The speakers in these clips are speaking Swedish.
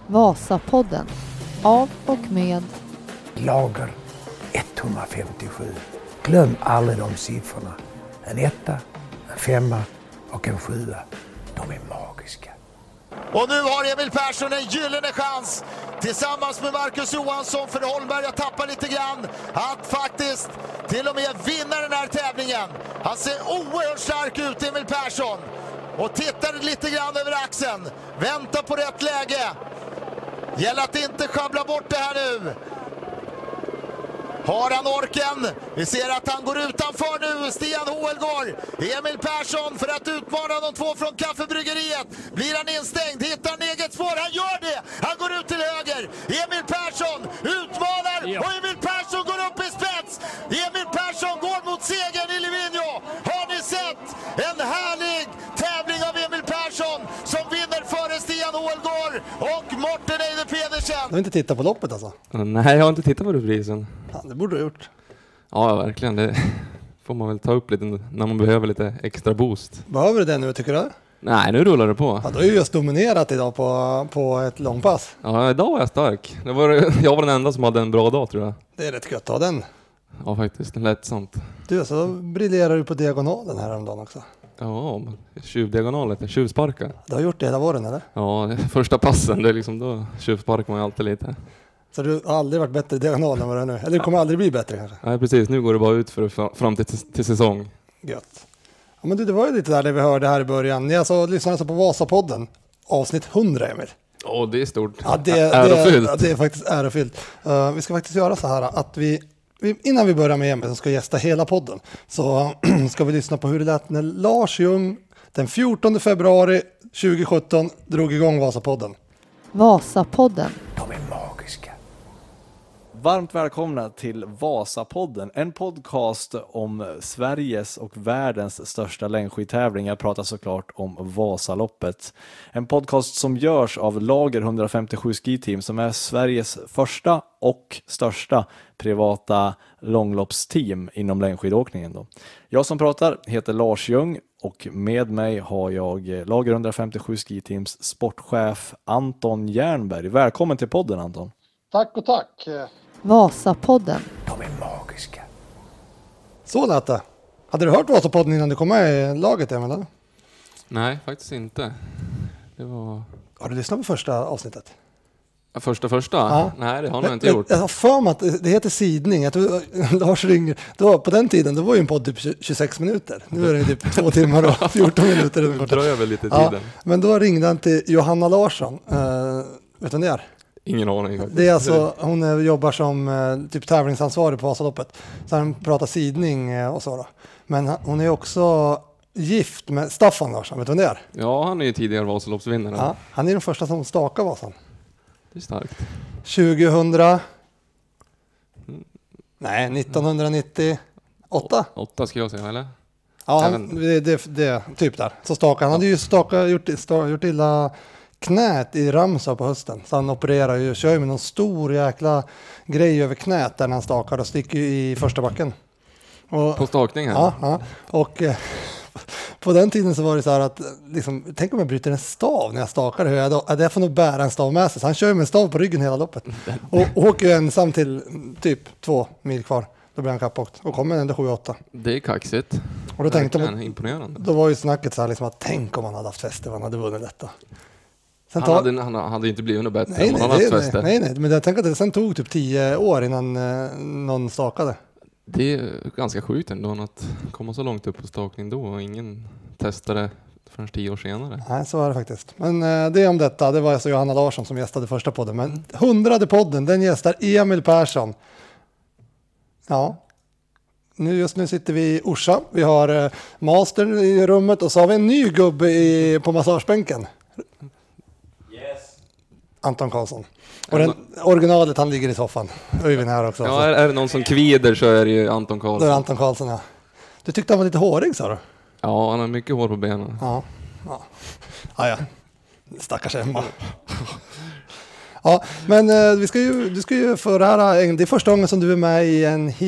Vasapodden. Av och med Lager 157. Glöm aldrig de siffrorna. En 1, en 5 och en 7. De är magiska. Och nu har Emil Persson en gyllene chans tillsammans med Marcus Johansson, för Holmberg har tappat lite grann, att faktiskt till och med vinna den här tävlingen. Han ser oerhört stark ut, Emil Persson, och tittar lite grann över axeln. Vänta på rätt läge. Gäller att inte schabbla bort det här nu. Har han orken? Vi ser att han går utanför nu, Stian Hoelgaard. Emil Persson för att utmana de två från kaffebryggeriet. Blir han instängd? Hittar han eget spår? Han gör det! Han går ut till höger. Emil Persson utmanar och Emil Persson går upp i spets. Emil Persson går mot segern i Livigno. Har ni sett en härlig tävling av Emil Persson som vinner före Stian Hoelgaard och Morten Eide Pedersen? Du har inte tittat på loppet alltså? Nej, jag har inte tittat på reprisen. Ja, det borde du ha gjort. Ja, verkligen. Det får man väl ta upp lite när man behöver lite extra boost. Behöver du det nu, tycker du? Nej, nu rullar det på. Ja, du har ju just dominerat idag på ett långpass. Ja, idag var jag stark. Jag var den enda som hade en bra dag, tror jag. Det är rätt gött att ha den. Ja, faktiskt. Lättsamt. Du, så briljerar du på diagonalen här om dagen också. Ja, tjuvdiagonalet, tjuvsparka. Du har gjort det hela våren, eller? Ja, första passen, det är liksom då tjuvsparkar man ju alltid lite. Så du har aldrig varit bättre i diagonalen än vad du är nu? Eller du kommer aldrig bli bättre kanske? Nej, precis. Nu går det bara ut för fram till säsong. Gött. Ja, men du, det var ju lite där det vi hörde här i början. Ni lyssnade alltså på Vasapodden, avsnitt 100, Emil. Åh, det är stort. Ja, Ärofyllt. det är faktiskt ärofyllt. Vi ska faktiskt göra så här att vi innan vi börjar med Emil som ska gästa hela podden, så ska vi lyssna på hur det lät när Lars Ljung den 14 februari 2017 drog igång Vasapodden. Vasapodden. De är magiska. Varmt välkomna till Vasapodden, en podcast om Sveriges och världens största längdskidtävling. Jag pratar såklart om Vasaloppet. En podcast som görs av Lager 157 Ski Team, som är Sveriges första och största privata långloppsteam inom längdskidåkningen då. Jag som pratar heter Lars Ljung och med mig har jag Lager 157 Ski Teams sportchef Anton Jernberg. Välkommen till podden, Anton. Tack och tack. Vasapodden. De är magiska. Så lät det. Hade du hört Vasapodden innan du kom med i laget, Emil? Nej, faktiskt inte. Det var... Har du lyssnat på första avsnittet? Första? Ja. Nej, det har jag inte gjort. Jag har för mig att det heter sidning. Jag tror Lars ringer. På den tiden då var ju en podd typ 26 minuter. Nu är det typ 2 timmar och 14 minuter. Det dröjer väl lite tiden. Ja, men då ringde han till Johanna Larsson. Vet du vem det är? Ingen aning faktiskt. Det är alltså, hon jobbar som typ tävlingsansvarig på Vasaloppet. Så han pratar sidning och så då. Men hon är också gift med Staffan Larsson. Vet du vem det är? Ja, han är ju tidigare Vasaloppsvinnare. Ja, han är den första som stakar Vasan. Det är starkt. 1998. 8 ska jag säga, eller? Ja, det typ där. Så stakar han. Han hade ju gjort illa knät i Ramsau på hösten. Så han opererar ju, kör ju med någon stor jäkla grej över knät där när han stakar och sticker i första backen. Och, på stakningen? Ja. Och på den tiden så var det så här att liksom, tänk om jag bryter en stav när jag stakar. Jag får nog bära en stav med sig. Så han kör med en stav på ryggen hela loppet. Och åker ensam till typ 2 mil kvar. Då blir han kappåkt och kommer ändå 7-8. Det är kaxigt. Och då tänkte man, imponerande. då var ju snacket så här liksom att tänk om han hade haft fäste, han hade vunnit detta. Han hade inte blivit något bättre om han hade haft fäste. Nej, men jag tänker att det sen tog typ 10 år innan någon stakade. Det är ganska sjukt ändå att komma så långt upp på stakning då och ingen testade förrän 10 år senare. Nej, så är det faktiskt. Men det om detta, det var alltså Johanna Larsson som gästade första podden. Men 100:e podden, den gästar Emil Persson. Ja, just nu sitter vi i Orsa. Vi har mastern i rummet och så har vi en ny gubbe på massagebänken. Anton Karlsson. Och originalet, han ligger i soffan. Öyvind här också. Ja, är det någon som kvider så är det ju Anton Karlsson. Det är Anton Karlsson, ja. Du tyckte han var lite hårig, sa du? Ja, han har mycket hår på benen. Ja. Stackars Emma. Ja, men du ska ju för det här, det är första gången som du är med i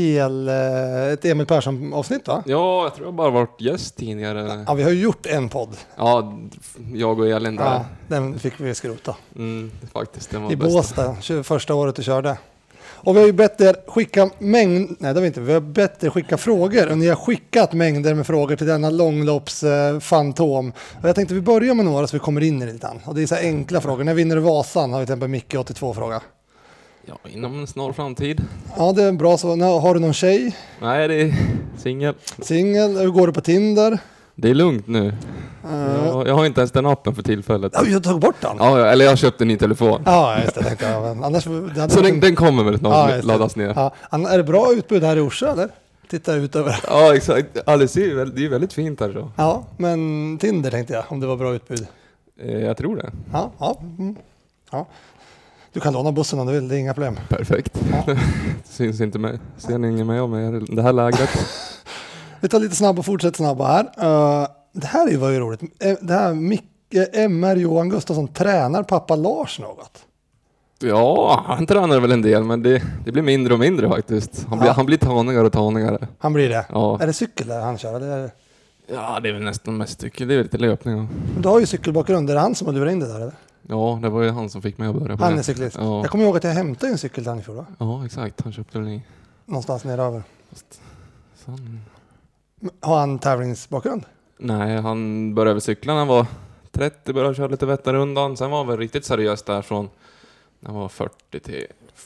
ett Emil Persson-avsnitt, va? Ja, jag tror jag bara varit gäst tidigare. Ja, vi har ju gjort en podd. Ja, jag och Elin där. Ja, den fick vi skrota. Faktiskt, den var I bäst. Båstad, första året du körde. Och vi har ju bett er skicka vi har bett er skicka frågor och ni har skickat mängder med frågor till denna långlopps-fantom. Och jag tänkte vi börjar med några så vi kommer in i det lite grann. Och det är så här enkla frågor. När vinner du Vasan? Har vi till exempel Micke 82-fråga. Ja, inom en snar framtid. Ja, det är bra. Så, har du någon tjej? Nej, det är singel. Singel? Hur går du på Tinder? Det är lugnt nu. Jag har inte ens den appen för tillfället. Ja, jag tog bort den. Ja, eller jag köpte en ny telefon. Ja, just det. Tänkte jag. Men annars, Så den kommer väl snart just det. laddas ner. Ja. Är det bra utbud här i Orsa, eller? Titta ut över. Ja, exakt. Alice, det är väldigt fint här så. Ja, men Tinder tänkte jag, om det var bra utbud. Jag tror det. Ja. Ja. Du kan låna bussen om du vill, det är inga problem. Perfekt. Ja. Syns inte mig. Ser ni ingen mig om mig det här lägret? Vi tar lite snabbt och fortsätter snabbt här. Det här var ju roligt. Det här MR Johan Gustafsson, tränar pappa Lars något? Ja, han tränar väl en del, men det blir mindre och mindre faktiskt. Han blir tanigare och tanigare. Han blir det? Ja. Är det cykel där han kör? Eller? Ja, det är väl nästan mest cykel. Det är lite löpning. Ja. Du har ju cykelbakgrund. Är det han som har lurat in det där? Eller? Ja, det var ju han som fick mig att börja på Han det. är cyklist. Ja. Jag kommer ihåg att jag hämtade en cykel till han i fjol, va? Ja, exakt. Han köpte väl en. Någonstans neröver. Sen... Har han tävlingsbakgrund? Nej, han började väl cykla när han var 30, började köra lite Vätternrundan. Sen var han väl riktigt seriös där från när han var 40 till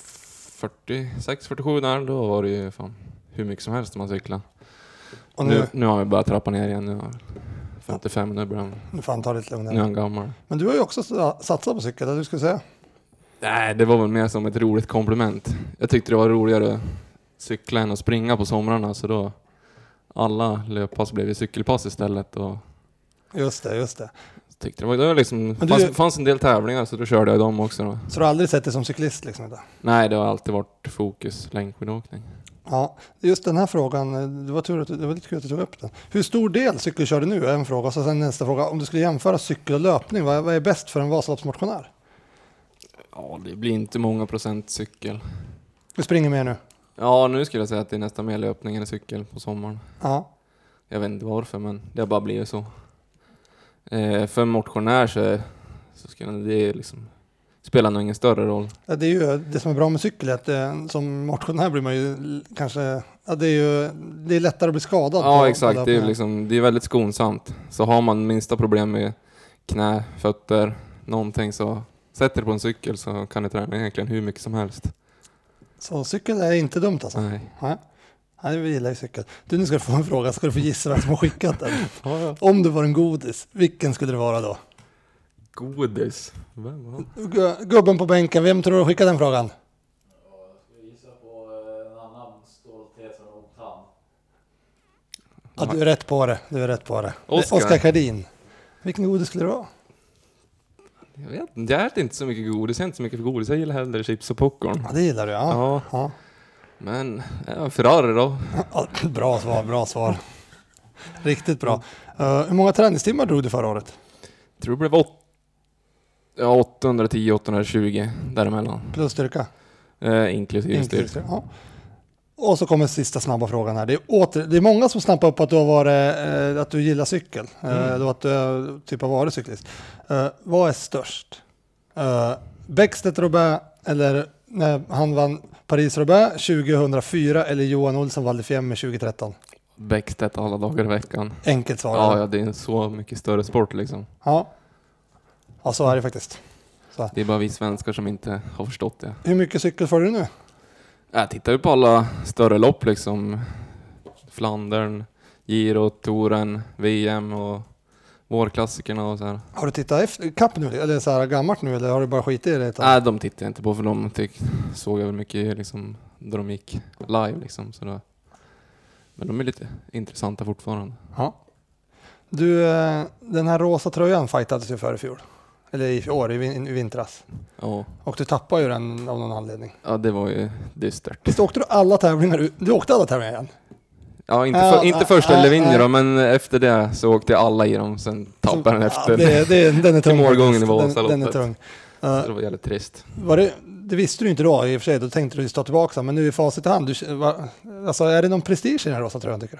46, 47 där. Då var det ju fan hur mycket som helst man cykla. Och nu har vi börjat trappa ner igen. Nu har 55, nu börjar han. Nu får han ta lite lugnare. Nu är han gammal. Men du har ju också satsat på cykel, det du skulle säga. Nej, det var väl mer som ett roligt komplement. Jag tyckte det var roligare att cykla än att springa på somrarna, så då alla löppass blev ju cykelpass istället. Och Just det. tyckte det var liksom, fanns en del tävlingar, så då körde jag dem också då. Så du har aldrig sett dig som cyklist liksom? Inte? Nej, det har alltid varit fokus längdskidåkning. Ja, just den här frågan, det var lite kul att du tog upp den. Hur stor del cykel kör du nu? En fråga. Så sen nästa fråga, om du skulle jämföra cykel och löpning, vad är bäst för en Vasaloppsmotionär? Ja, det blir inte många procent cykel. Du springer mer nu? Ja, nu skulle jag säga att det är nästan mer löpning än cykel på sommaren. Ja. Jag vet inte varför, men det har bara blivit så. För en motionär så skulle det liksom spela nog ingen större roll. Ja, det är ju det som är bra med cykel, att som motionär blir man ju kanske, ja, det är lättare att bli skadad. Ja, exakt. Det är väldigt skonsamt. Så har man minsta problem med knä, fötter, någonting, så sätter du på en cykel så kan du träna egentligen hur mycket som helst. Så cykel är inte dumt alltså? Nej. Nej, vi gillar ju cykel. Du, nu ska du få en fråga, ska du få gissa vem som har skickat den. Ja. Om du var en godis, vilken skulle det vara då? Godis? Vem var? Gubben på bänken, vem tror du skickade den frågan? Jag skulle gissa på en annan stolthet som Oktan. Ja, du är rätt på det. Oskar Kardin. Vilken godis skulle det vara? Jag vet inte, jag äter inte så mycket godis. Jag är inte så mycket för godis. Jag gillar hellre chips och popcorn. Ja, det gillar du, ja. Men, Ferrari då? Ja, bra svar. Riktigt bra. Hur många träningstimmar drog du förra året? Jag tror det blev 810-820 däremellan. Plus styrka? Inklusive styrka. Ja. Och så kommer sista snabba frågan här. Det är många som snappar upp att du har varit, att du gillar cykel. Då att du typ har varit cyklist. Vad är störst? Bäckstedt-Roubaix eller när han vann Paris-Roubaix 2004 eller Johan Olsson Val di Fiemme 2013? Bäckstedt alla dagar i veckan. Enkelt svar. Ja, det är en så mycket större sport liksom. Ja, så är det faktiskt. Så. Det är bara vi svenskar som inte har förstått det. Hur mycket cykel får du nu? Jag tittar ju på alla större lopp liksom. Flandern, Giro, Touren, VM och vårklassikerna och så här. Har du tittat efter kapp nu eller så här gammalt nu eller har du bara skitit i det? Nej, de tittar jag inte på för de såg jag väl mycket liksom då de gick live liksom så då. Men de är lite intressanta fortfarande. Ja. Du, den här rosa tröjan fightades ju för i fjol. Eller i år, i vintras. Ja. Och du tappade ju den av någon anledning. Ja, det var ju dystert. Visst åkte du alla tävlingar? Du åkte alla tävlingar igen? Ja, inte första Levinje då, men efter det så åkte jag alla i dem. Sen tappade den efter den är tung. målgången i Vasaloppet. Den är tung. Så det var jävligt trist. Det visste du inte då i och för sig, då tänkte du stå tillbaka, men nu i facit i hand, alltså, är det någon prestige i den här rosa tröjan tycker du?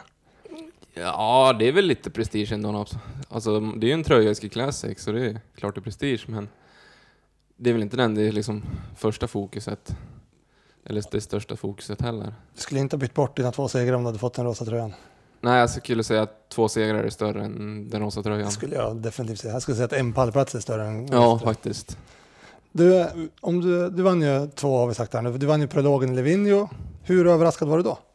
Ja, det är väl lite prestige ändå. Alltså, det är ju en tröja i Ski Classic, så det är klart det är prestige, men det är väl inte det är liksom första fokuset. Eller det största fokuset heller. Du skulle inte ha bytt bort dina 2 segrar om du hade fått den rosa tröjan. Nej, jag skulle säga att 2 segrar är större än den rosa tröjan. Det skulle jag definitivt säga. Jag skulle säga att en pallplats är större än... Ja, faktiskt. Du vann ju 2 har vi sagt här nu. Du vann ju prologen i Livigno. Hur överraskad var du då?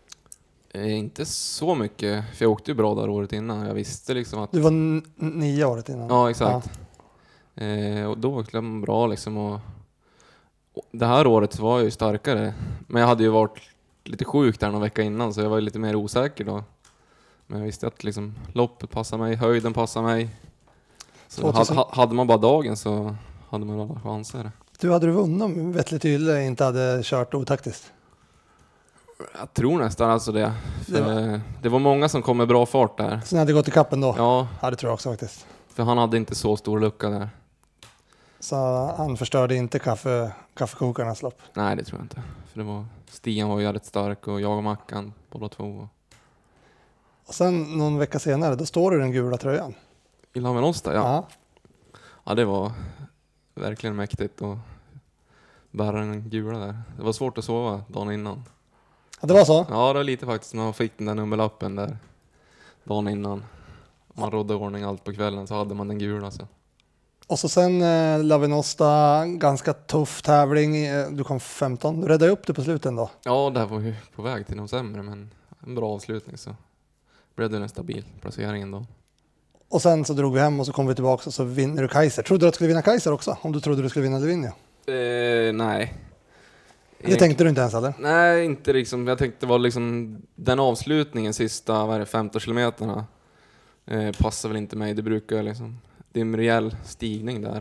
Inte så mycket, för jag åkte ju bra där året innan. Jag visste liksom att... Du var 9 året innan. Ja, exakt. Ja. Och då var det bra liksom. Och det här året var jag ju starkare. Men jag hade ju varit lite sjuk där någon vecka innan, så jag var ju lite mer osäker då. Men jag visste att liksom, loppet passade mig, höjden passade mig. Så hade man bara dagen så hade man alla chanser. Hade du vunnit om Vettel Tyle inte hade kört otaktiskt? Jag tror nästan alltså det. Det var många som kom med bra fart där. Så ni hade gått i kappen då? Ja, det tror jag också faktiskt. För han hade inte så stor lucka där. Så han förstörde inte kaffekokarnas lopp? Nej, det tror jag inte. För Stian var ju jävligt stark och jag och Mackan, båda 2. Och sen någon vecka senare, då står du den gula tröjan. I Lavenosta, ja. Ja. Ja, det var verkligen mäktigt att bära den gula där. Det var svårt att sova dagen innan. Ja, det var så? Ja, det var lite faktiskt när man fick den där nummerlappen där dagen innan. Man rådde ordning allt på kvällen så hade man den gula sen. Och så sen Lavenosta, ganska tuff tävling. Du kom 15. Du räddade upp det på slutet då? Ja, det här var ju på väg till något sämre, men en bra avslutning så blev det en stabil placering då. Och sen så drog vi hem och så kom vi tillbaka och så vinner du Kaiser. Trodde du att du skulle vinna Kaiser också? Om du trodde du skulle vinna Livigno? Nej. Det tänkte du inte ens eller? Nej, inte liksom. Jag tänkte det var liksom den avslutningen sista 15 kilometerna passar väl inte mig. Det brukar liksom, det är en rejäl stigning där.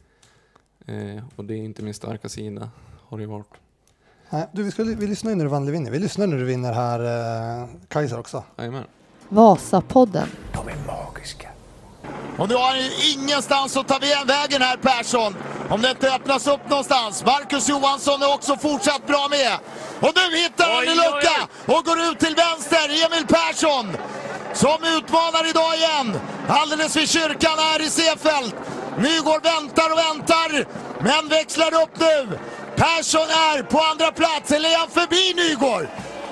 Och det är inte min starka sida, har det ju varit. Nej, vi lyssnar ju när du vann Livigno. Vi lyssnar när du vinner här Kaiser också. Jajamän. Vasapodden. De är magiska. Och nu har han ingenstans att ta vägen här, Persson. Om det inte öppnas upp någonstans. Marcus Johansson är också fortsatt bra med. Och nu hittar han en lucka och går ut till vänster. Emil Persson som utmanar idag igen. Alldeles vid kyrkan här i Seefeld. Nygård väntar och väntar, men växlar upp nu. Persson är på andra plats, eller är han förbi Nygård?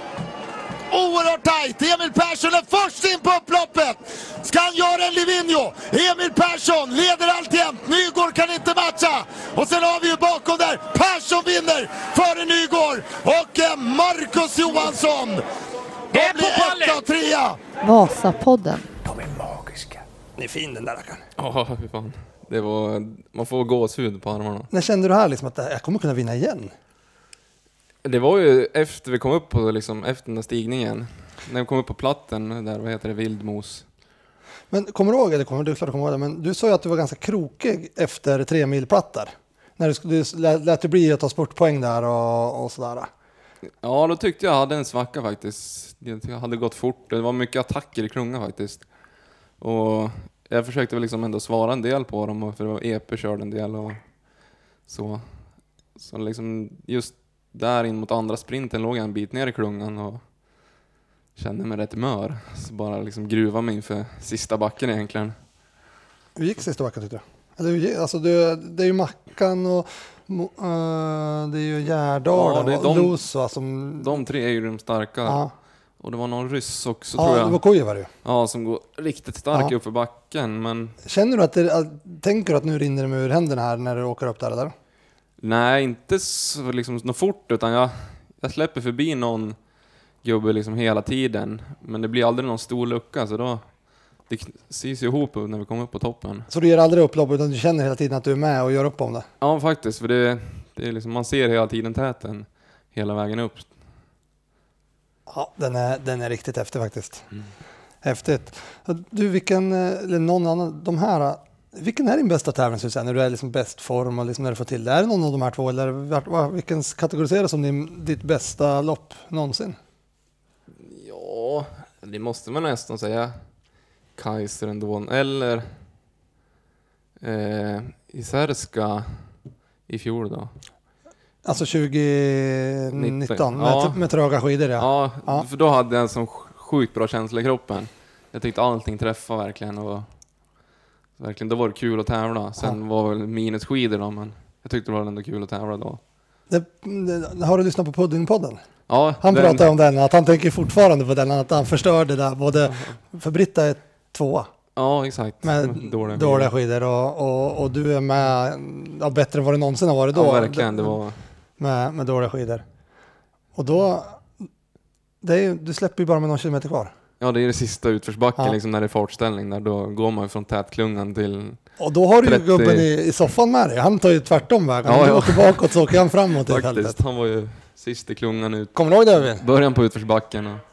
Oerhört tajt. Emil Persson är först in på upploppet. Ska han göra en Livigno? Emil Persson leder alltjämt. Nygård kan inte matcha. Och sen har vi ju bakom där. Persson vinner före Nygård. Och Marcus Johansson. De blir 1 och 3. Vasapodden. De är magiska. Ni är fin den där rackaren. Ja, fy fan. Man får gåshud på armarna. När kände du här liksom att jag kommer kunna vinna igen? Det var ju efter vi kom upp på liksom, efter den där stigningen. När vi kom upp på platten där, vad heter det, Vildmos. Men kommer du ihåg, eller kommer du klart komma ihåg det, men du sa ju att du var ganska krokig efter 3 milplattar. När du lät det bli att ta sportpoäng där och sådär. Ja, då tyckte jag hade en svacka faktiskt. Jag hade gått fort. Det var mycket attacker i klunga faktiskt. Och jag försökte väl liksom ändå svara en del på dem, för EP körde en del och så. Så liksom just där in mot andra sprinten låg jag en bit ner i klungan och kände mig rätt mör. Så bara liksom gruva mig inför sista backen egentligen. Hur gick sista backen tyckte du? Eller, alltså, det är ju Mackan och det är ju Gärdalen och Losa som... De 3 är ju de starka. Ja. Och det var någon ryss också tror jag. Ja, det var Kuivari. Ja, som går riktigt stark upp för backen. Men... Känner du tänker du att nu rinner det ur händerna här när du åker upp där eller? Nej, inte så liksom något fort, utan jag släpper förbi någon gubbe liksom hela tiden. Men det blir aldrig någon stor lucka, så då det sys ju ihop när vi kommer upp på toppen. Så du ger aldrig upp lopp, utan du känner hela tiden att du är med och gör upp om det? Ja, faktiskt. För det är liksom, man ser hela tiden täten hela vägen upp. Ja, den är riktigt häftig faktiskt. Häftigt. Du, vilken är din bästa tävling så att säga, när du är liksom bäst form och liksom när du får till det? Är det någon av de här 2 eller vilken kategoriseras som ditt bästa lopp någonsin? Ja, det måste man nästan säga. Kaiser ändå. Eller Iserska i fjol då. Alltså 2019 Ja. med tröga skidor, ja. Ja, för då hade jag en sån sjukt bra känsla i kroppen. Jag tyckte allting träffade verkligen och verkligen, då var det kul att tävla. Sen var väl minusskidor då, men jag tyckte det var ändå kul att tävla då. Har du lyssnat på Puddingpodden? Ja, Han pratar om den, att han tänker fortfarande på den, att han förstörde där både, för Britta är 2 Ja, exakt. med dåliga skidor och du är med, ja, bättre än vad det någonsin har varit då. Ja, verkligen, det var... Med dåliga skidor. Och då, det är ju, du släpper ju bara med någon kilometer kvar. Ja, det är det sista utförsbacken, Ja. liksom, när det är fartställning där, då går man från tätklungan till... Och då har du 30... ju gubben i soffan med dig. Han tar ju tvärtom vägen. Ja, Om du ja. åker bakåt så åker han framåt i Faktiskt, fältet. han var ju sist i klungan ut. Kommer du ihåg det, Övind? Början på utförsbacken. Och...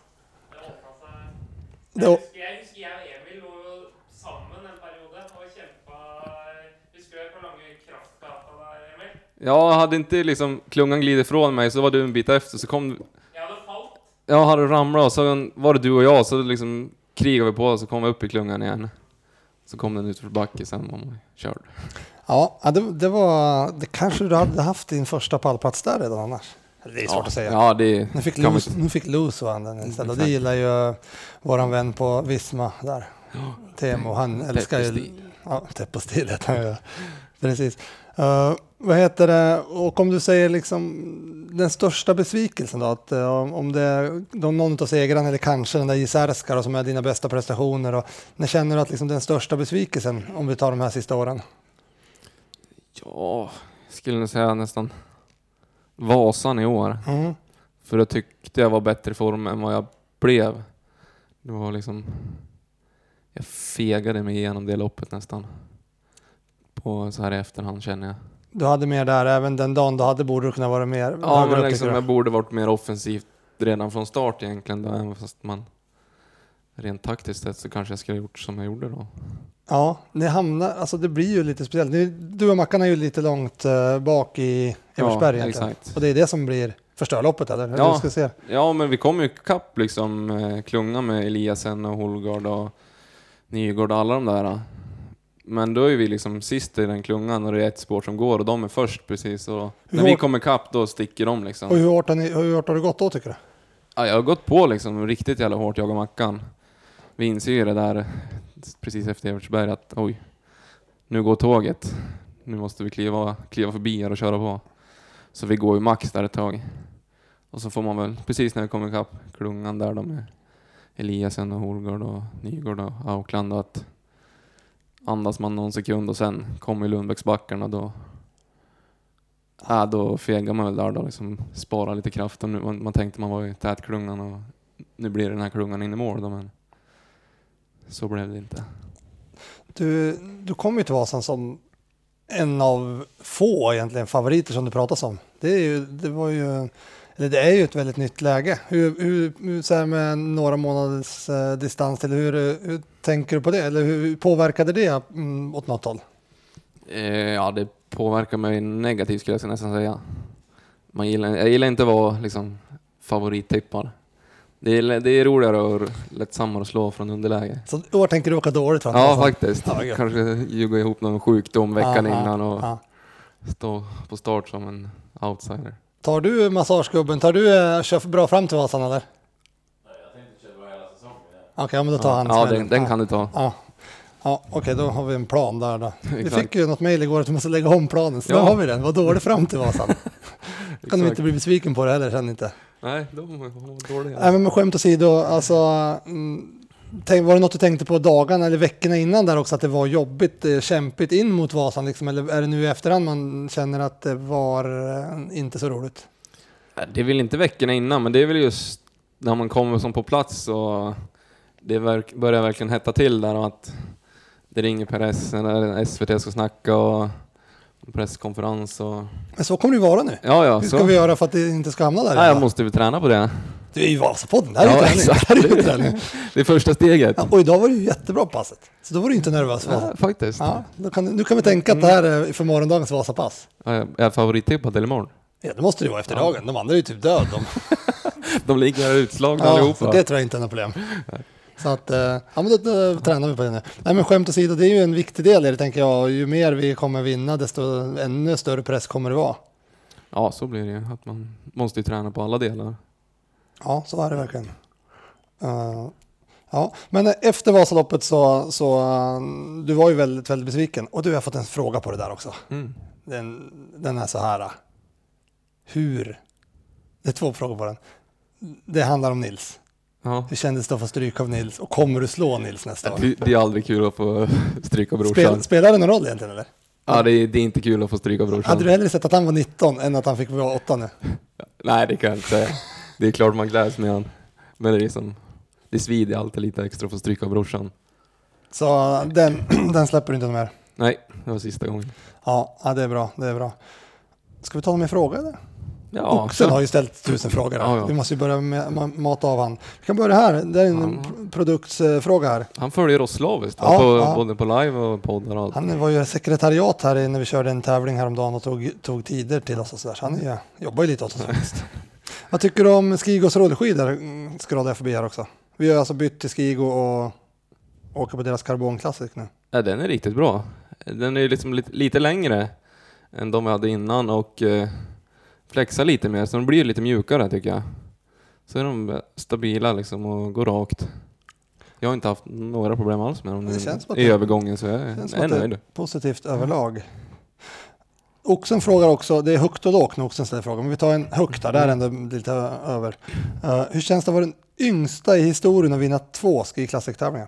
Det, Jeg husker jeg og Emil lå jo sammen en periode og kjempa. Husker du på lange kraftgata der, Emil? Ja, hade inte liksom klungan glidit ifrån mig så var du en bit efter, så kom... Jeg hadde falt. Jag hade ramlat och så var det du och jag, så liksom krigade vi på och så kom vi upp i klungan igen. Så kom den ut för backe, sen var man körd. ja, det kanske du hade haft din första pallplats där redan annars. Det är svårt att säga. Ja, det Nu fick Luz vann den istället. Och det gillar ju våran vän på Visma där. Temo, han älskar ju... Teppestil. Ja, Teppestil heter han ju. Precis. Vad heter det? Och om du säger liksom den största besvikelsen då, att om det är någon av segrarna eller kanske den där Jizerska som är dina bästa prestationer, och när känner du att liksom den största besvikelsen, om vi tar de här sista åren? Ja, skulle nog säga nästan Vasan i år. Mm. För jag tyckte jag var bättre i form än vad jag blev. Det var liksom... Jag fegade mig igenom det loppet nästan. På så här i efterhand, känner jag. Du hade mer där, även den dagen du hade borde du kunna vara mer Ja, högre men upp, liksom, tycker jag du? borde varit mer offensivt redan från start egentligen. Då, även fast man rent taktiskt sett så kanske jag skulle ha gjort som jag gjorde då. Ja, det blir ju lite speciellt. Du och Mackan är ju lite långt bak i Eversberg egentligen. Exakt. Och det är det som blir förstörloppet, eller? Ja. Du ska se. Ja, men vi kom ju kapp liksom klunga med Eliasen och Holgård och Nygård och alla de där. Men då är vi liksom sist i den klungan och det är ett spår som går och de är först precis. Och när vi kommer kapp då sticker de liksom. Och hur hårt har du gått då, tycker du? Ja, jag har gått på liksom riktigt jävla hårt, jag och Mackan. Vi inser ju det där precis efter Evertsberg att oj, nu går tåget. Nu måste vi kliva förbi här och köra på. Så vi går ju max där ett tag. Och så får man väl, precis när vi kommer ikapp klungan där då med Eliasen och Holgård och Nygård och Aukland, att andas man någon sekund och sen kommer Lundbäcksbackarna då fegar man väl där då, liksom spara lite kraft. Och nu, man tänkte man var i tätklungan och nu blir den här klungan in i mål då, men så blev det inte. Du kom ju till Vasan som en av få egentligen favoriter som du pratas om. Det är ju ett väldigt nytt läge. Hur så här med några månaders distans till, hur tänker du på det? Eller hur påverkade det åt något håll? Ja, det påverkar mig negativt, skulle jag nästan säga. Jag gillar inte att vara liksom favorittippad. Det är roligare och lättsammare att slå från underläge. Så i år tänker du åka dåligt? Va? Ja, faktiskt. Ja, kanske ljuga ihop någon sjukdom veckan innan och ja. stå på start som en outsider. Tar du massagegubben? Kör bra fram till Vasan, eller? Nej, jag tänkte köra hela säsongen. Okej, men då tar han Ja, smällen. den kan du ta. Ja, okej, då har vi en plan där då. Vi Exakt. fick ju något mejl igår att vi måste lägga om planen, så Ja. då har vi den. Vad dåligt fram till Vasan. Kan du Exakt. inte bli besviken på det heller, känner inte. Nej, de var dåliga. Även med skämt åsido, alltså, var det något du tänkte på dagarna eller veckorna innan där också, att det var jobbigt, kämpigt in mot Vasan liksom, eller är det nu i efterhand man känner att det var inte så roligt? Det är väl inte veckorna innan, men det är väl just när man kommer som på plats och det börjar verkligen hetta till där, och att det ringer press när SVT ska snacka och presskonferens och... Men så kommer det ju vara nu. Ja, Hur ska så. vi göra för att det inte ska hamna där? Nej, jag måste väl träna på det. Du är ju Vasapodden, det här är ju Ja, träning. exakt. Det här är ju träning. Det är första steget. Ja, och idag var det ju jättebra passet. Så då var du inte nervös. Ja, faktiskt. Ja, nu kan vi tänka att det här är för morgondagens Vasapass. Jag är favorittippad till imorgon. Ja, det måste det vara efter dagen. De andra är ju typ död. De ligger här utslagna Ja, allihopa. så det tror jag inte är något problem. Så att, ja men då tränar vi på det nu. Nej men skämt åsido, det är ju en viktig del i det tänker jag. Ju mer vi kommer vinna, desto ännu större press kommer det vara. Ja, så blir det ju. Att man måste ju träna på alla delar. Ja, så är det verkligen. Ja, men efter Vasaloppet så du var ju väldigt, väldigt besviken. Och du har fått en fråga på det där också. Mm. Den är så här. Hur? Det är 2 frågor på den. Det handlar om Nils. Ja. Hur kändes det att få stryk av Nils? Och kommer du slå Nils nästa år? Det är aldrig kul att få stryka brorsan. Spelar det någon roll egentligen eller? Ja, det är inte kul att få stryka brorsan. Hade du hellre sett att han var 19 än att han fick vara 8 nu? Nej, det kan jag inte säga. Det är klart man gläds med han. Men det är som... Det svider alltid lite extra att få stryka av brorsan. Så den släpper du inte mer? Nej, det var sista gången. Ja, det är bra. Det är bra. Ska vi ta någon mer fråga eller? Ja, Oxen har ju ställt 1000 frågor. Ja. Vi måste ju börja mata av han. Vi kan börja här. Det är en produktsfråga här. Han följer oss slaviskt. Ja. Både på live och poddar och allt. Han var ju sekretariat här när vi körde en tävling häromdagen och tog tider till oss och så där. Så han jobbar ju lite åt oss faktiskt. Vad tycker du om Skigos rullskidor? Scrollar jag förbi här också. Vi har alltså bytt till Skigo och åker på deras Carbon Classic nu. Ja, den är riktigt bra. Den är liksom lite längre än de vi hade innan och flexar lite mer. Så de blir lite mjukare tycker jag. Så är de stabila liksom och går rakt. Jag har inte haft några problem alls med dem i övergången så jag är nöjd. Positivt överlag. Oxen frågar också, det är högt och lågt när Oxen ställer frågan, men vi tar en högt där ändå lite över. Hur känns det att vara den yngsta i historien att vinna 2 Ski Classic-tävlingar?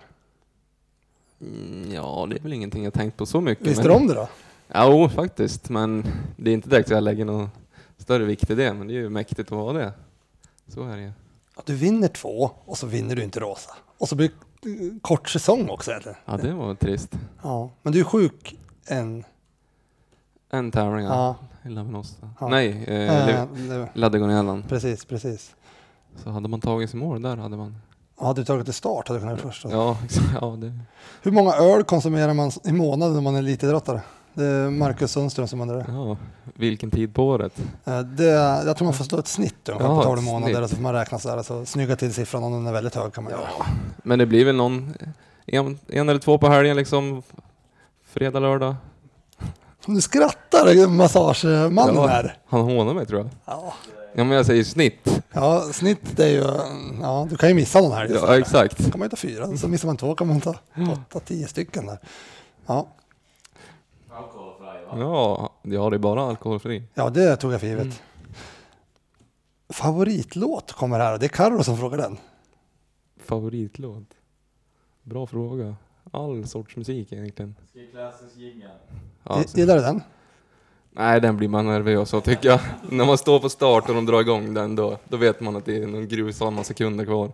Ja, det är väl ingenting jag tänkt på så mycket. Visste du om det då? Ja, faktiskt. Men det är inte direkt så jag lägger någon större vikt i det, men det är ju mäktigt att ha det. Så är det ju. Ja, du vinner 2 och så vinner du inte rosa. Och så blir det kort säsong också egentligen. Ja, det var trist. Ja, men du är sjuk En tävling, ja. I Lavenosta. Ja. Nej, Laddegonellan. Precis. Så hade man tagit sig mål där hade man... Ja, hade du tagit till start hade du kunnat först. Ja, det... Hur många öl konsumerar man i månaden när man är elitidrottare? Det är Marcus Sundström som undrar det. Ja, vilken tid på året? Jag tror man får slå ett snitt på 12 månader och så får man räkna så här. Så snygga till siffran om den är väldigt hög kan man göra. Men det blir väl en eller 2 på helgen liksom. Fredag, lördag. Du skrattar massagemannen här. Han hånar mig tror jag. Ja. Ja, men jag säger snitt. Ja, snitt är ju... Ja, du kan ju missa någon här. Ja, exakt. Kan man ju ta 4, så missar man 2 kan man ta 8-10 stycken där. Ja. Ja, det är bara alkoholfri. Ja, det tog jag för givet. Favoritlåt kommer här och det är Karro som frågar den. Favoritlåt? Bra fråga. All sorts musik egentligen. Ja, Gillar du den? Nej, den blir man nervös av tycker jag. När man står på start och de drar igång den då vet man att det är någon grusamma sekunder kvar.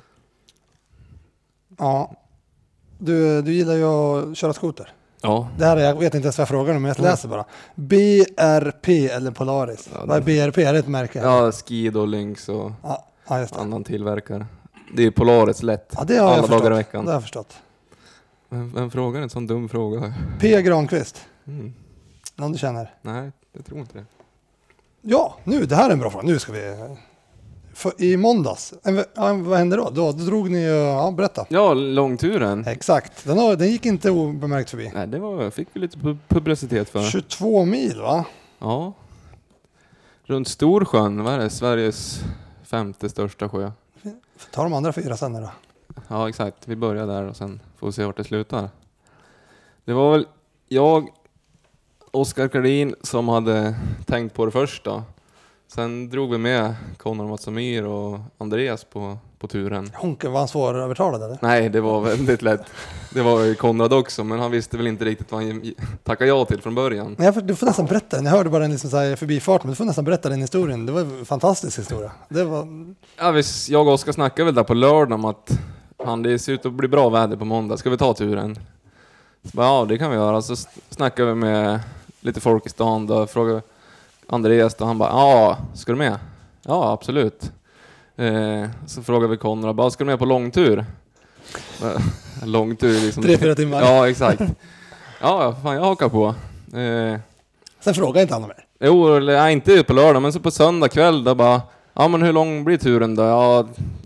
Ja. Du gillar ju att köra skoter. Ja. Det här jag vet inte ens vad jag frågar om, men jag läser bara. BRP eller Polaris? Ja, vad är BRP? Är det ett märke? Ja, Skido, Lynx och just det. annan tillverkare. Det är Polaris lätt. Ja, det har alla dagar i veckan. Det har jag förstått. Vem frågar en sån dum fråga? P. Granqvist. Någon du känner? Nej, jag tror inte det. Ja, det här är en bra fråga. Nu ska vi... I måndags, vad hände då? Då drog ni berätta. Ja, långturen. Exakt, den gick inte obemärkt förbi. Nej, fick vi lite publicitet för. 22 mil va? Ja. Runt Storsjön, vad är det? Sveriges 5:e största sjö. Ta de andra 4 sen då. Ja, exakt. Vi börjar där och sen får vi se vart det slutar. Det var väl jag, Oskar Kardin, som hade tänkt på det första. Sen drog vi med Conor Matsamir och Andreas på turen. Honken, var han svårövertalad eller? Nej, det var väldigt lätt. Det var ju Konrad också, men han visste väl inte riktigt vad han tackade ja till från början. Men du får nästan berätta den. Jag hörde bara den liksom så här förbifart, men du får nästan berätta den historien. Det var en fantastisk historia. Det var... Ja, jag och Oskar snackade väl där på lördag om att det ser ut att bli bra väder på måndag. Ska vi ta turen? Så bara, ja, det kan vi göra. Så snackade vi med lite folk i stan då. Frågade Andreas då, han bara, ja, ska du med? Ja, absolut. Så frågade vi Konrad, bara, ska du med på långtur? Långtur liksom. 3-4 timmar. Ja, exakt. Ja, fan, jag hakar på. Sen frågade inte han mer. Jo, inte på lördag, men så på söndag kväll då bara, ja men hur lång blir turen då? Ja,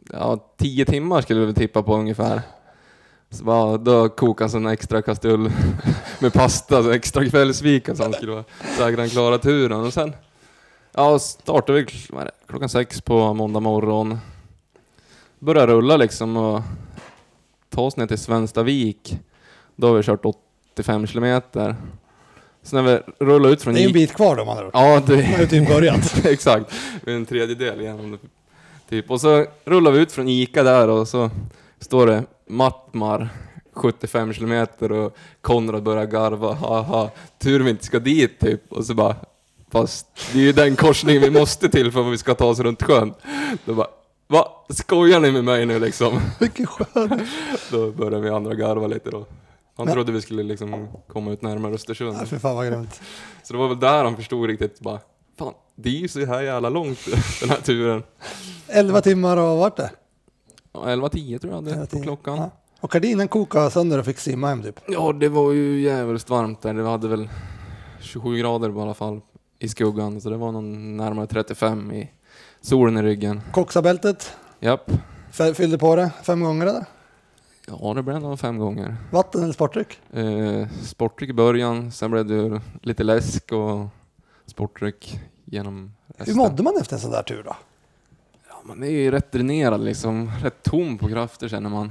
10 timmar skulle vi tippa på ungefär. Så bara, då kokas en extra kastrull med pasta, så extra kvällsvika som skulle vara säkert klara turen. Och sen startade vi klockan 6 på måndag morgon. Började rulla liksom och ta oss ner till Svenstavik. Då har vi kört 85 kilometer. Så när vi rullade ut från Det är en bit kvar då man har gjort. Ja, det är typ börjat. exakt. En tredjedel igenom typ. Och så rullar vi ut från Ica där och så står det Mattmar 75 kilometer och Konrad börjar garva. Haha, tur vi inte ska dit typ. Och så bara, fast det är ju den korsningen vi måste till för att vi ska ta oss runt sjön. Då bara, va? Skojar ni med mig nu liksom? Vilken skön. Då började vi andra garva lite då. Han trodde vi skulle liksom komma ut närmare Östersund. Ja, för fan vad grymt. Så det var väl där han förstod riktigt bara, fan, det är ju så här jävla långt den här turen. 11 timmar har varit det. Ja, 11:10 tror jag det på klockan. Ja. Och kardinen kokade sönder och fick simma hem typ. Ja, det var ju jävligt varmt där. Det hade väl 27 grader i alla fall i skuggan. Så det var någon närmare 35 i solen i ryggen. Koksabältet. Japp. Fyllde på det 5 gånger eller? Ja, det blev nog 5 gånger. Vatten eller sportdryck? Sportdryck i början. Sen blev det lite läsk och sportdryck genom resten. Hur mådde man efter en sån där tur då? Ja, man är ju rätt dränerad liksom. Rätt tom på krafter känner man.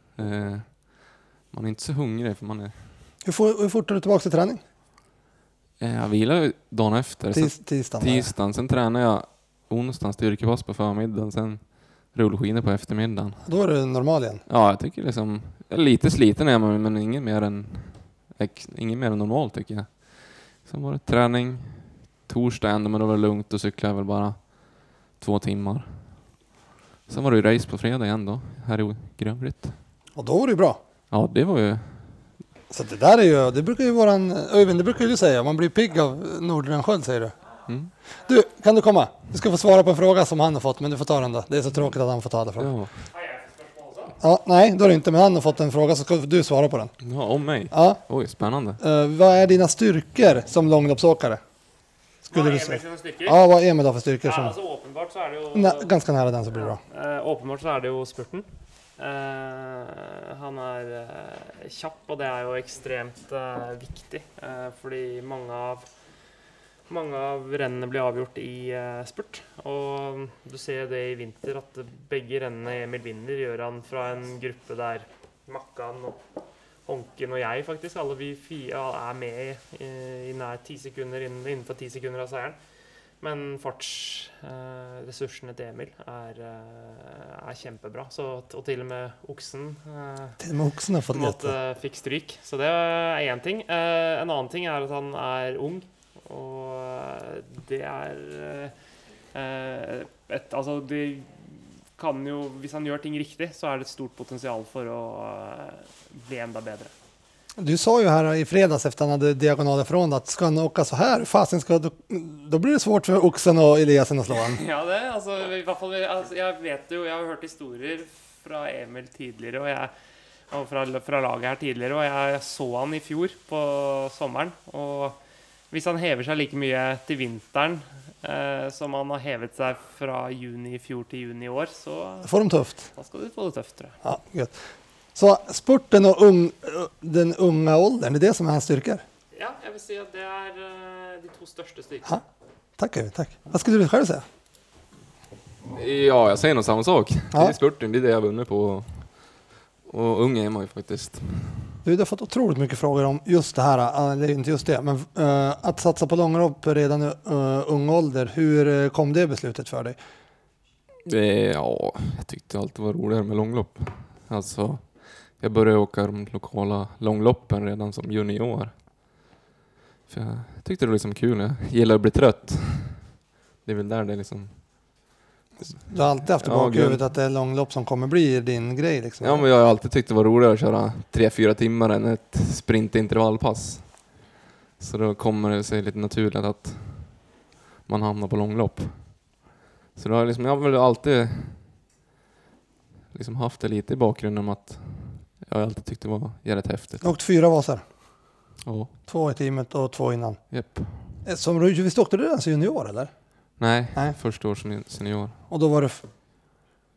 Man är inte så hungrig för man är... Hur fort är du tillbaka till träning? Jag vilar ju dagen efter. Tisdagen. Sen tränar jag onsdagen styrkepass på förmiddagen. Sen rullskidor på eftermiddagen. Då är du normal igen? Ja, jag tycker liksom... Jag är lite sliten är man, men ingen mer än normalt tycker jag. Sen var det träning. Torsdag ändå, men då var det lugnt och cyklade väl bara 2 timmar. Sen var det ju race på fredag igen då. Här i Grönbritt. Och då var det ju bra. Ja, det var ju... Så det där är ju... Det brukar ju vara Öyvind, det brukar ju du säga. Man blir pigg av Nordrensköld, säger du. Mm. Du, kan du komma? Du ska få svara på en fråga som han har fått, men du får ta den då. Det är så tråkigt att han får ta det frågan. Ja. Ja, nej, då är det inte. Men han har fått en fråga så ska du svara på den. Ja, om mig? Ja. Oj, spännande. Vad är dina styrkor som långloppsåkare? Skulle du säga? Ja, vad Emil har för styrkor? Som... altså åpenbart så er det jo ganska nära den så blir det bra. Åpenbart så er det jo spurten. Han er kjapp, og det er jo ekstremt viktig. Fordi mange av rennene blir avgjort i spurt. Og du ser det i vinter at begge rennene Emil vinner gjør han fra en gruppe der Makkan og Honken og jeg faktisk, alle vi 4 er med i nær 10 sekunder innenfor 10 sekunder av seieren. Men fartsressursene til Emil er kjempebra. Så, og til og med oksen har fått fikk stryk. Så det er en ting. En annen ting er at han er ung. Og det er altså det kan jo, hvis han gjør ting riktig, så er det et stort potensial for å bli enda bedre. Du sa ju här i fredags efter han hade diagonaler från att ska han åka så här, fasen då blir det svårt för Oxen och Eliasen att slå han. Ja, det, alltså, i hvert fall, alltså, jag vet ju, jag har hört historier fra Emil tidligere, og fra laget her tidligere, og jeg så han i fjor på sommeren, og hvis han hever seg like mye til vinteren som han har hevet seg fra juni i fjor til juni i år, så får de tufft. Da skal du få det tøft, tror jeg. Ja, gött. Så sporten och den unga åldern, det är det som är hans styrkor? Ja, jag vill säga att det är de 2 största styrkorna. Ja, tack Öyvind, tack. Vad skulle du själv säga? Ja, jag säger nog samma sak. Ja. Det är spurten, det är det jag vunnit på. Och ung är man ju faktiskt. Du har fått otroligt mycket frågor om just det här, eller inte just det, men att satsa på långlopp redan i ung ålder. Hur kom det beslutet för dig? Ja, jag tyckte alltid var roligare med långlopp. Alltså, jag började åka de lokala långloppen redan som junior. För jag tyckte det var liksom kul. Jag gillar att bli trött. Det är väl där det liksom... Du har alltid haft i bakhuvudet att det är långlopp som kommer bli din grej liksom. Ja, men jag har alltid tyckt det var roligare att köra 3-4 timmar än ett sprintintervallpass. Så då kommer det sig lite naturligt att man hamnar på långlopp. Så då har liksom, jag har väl alltid liksom haft det lite i bakgrunden om att jag har alltid tyckt det var jävligt häftigt. Du har åkt 4 Vasar? Ja. 2 i teamet och 2 innan? Japp. Som visst åkte du redan som junior eller? Nej, första år som senior. Och då var det...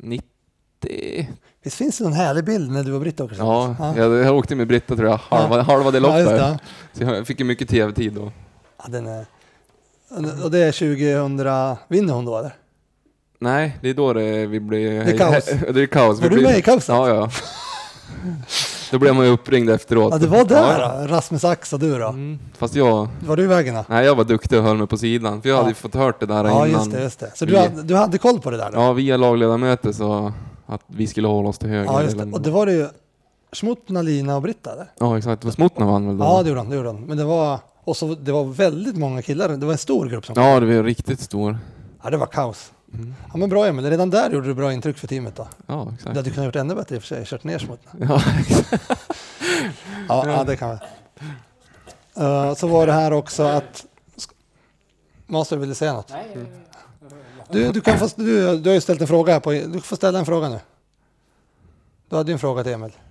90. Visst finns det någon härlig bild när du och Britta åker Ja, tillsammans? jag åkte med Britta tror jag. Halva det Ja, just loppet. det. Så jag fick ju mycket tv-tid då. Ja, den är... Och det är 2000... Vinner hon då eller? Nej, det är då vi blir... Det är kaos. Det är kaos. Var du med i kaoset? Ja. Då blev man ju uppringd efteråt. Ja, det var där Ja. då. Rasmus Ax och du då? Fast jag... Var du i vägen då? Nej, jag var duktig och höll mig på sidan. För jag hade ju fått hört det där Ja, innan. just det. Så du hade koll på det där då? Ja, via lagledamöte så att vi skulle hålla oss till höger. Ja, just det. Och det var det ju Schmuttna, Lina och Britta där? Ja, exakt. Det var Smutna vann väl då? Ja, det gjorde han. Men det var väldigt många killar. Det var en stor grupp som kom. Ja, det var riktigt stor. Ja, det var kaos. Ja, men bra Emil. Redan där gjorde du bra intryck för teamet då. Ja, Du exakt. hade kunnat gjort ännu bättre i och för sig. Kört ner Schmuttna. Ja, exakt. Ja, det kan vi. Så var det här också att... Master, vill du säga något? Du har ju ställt en fråga här på... Du får ställa en fråga nu. Du hade ju en fråga till Emil.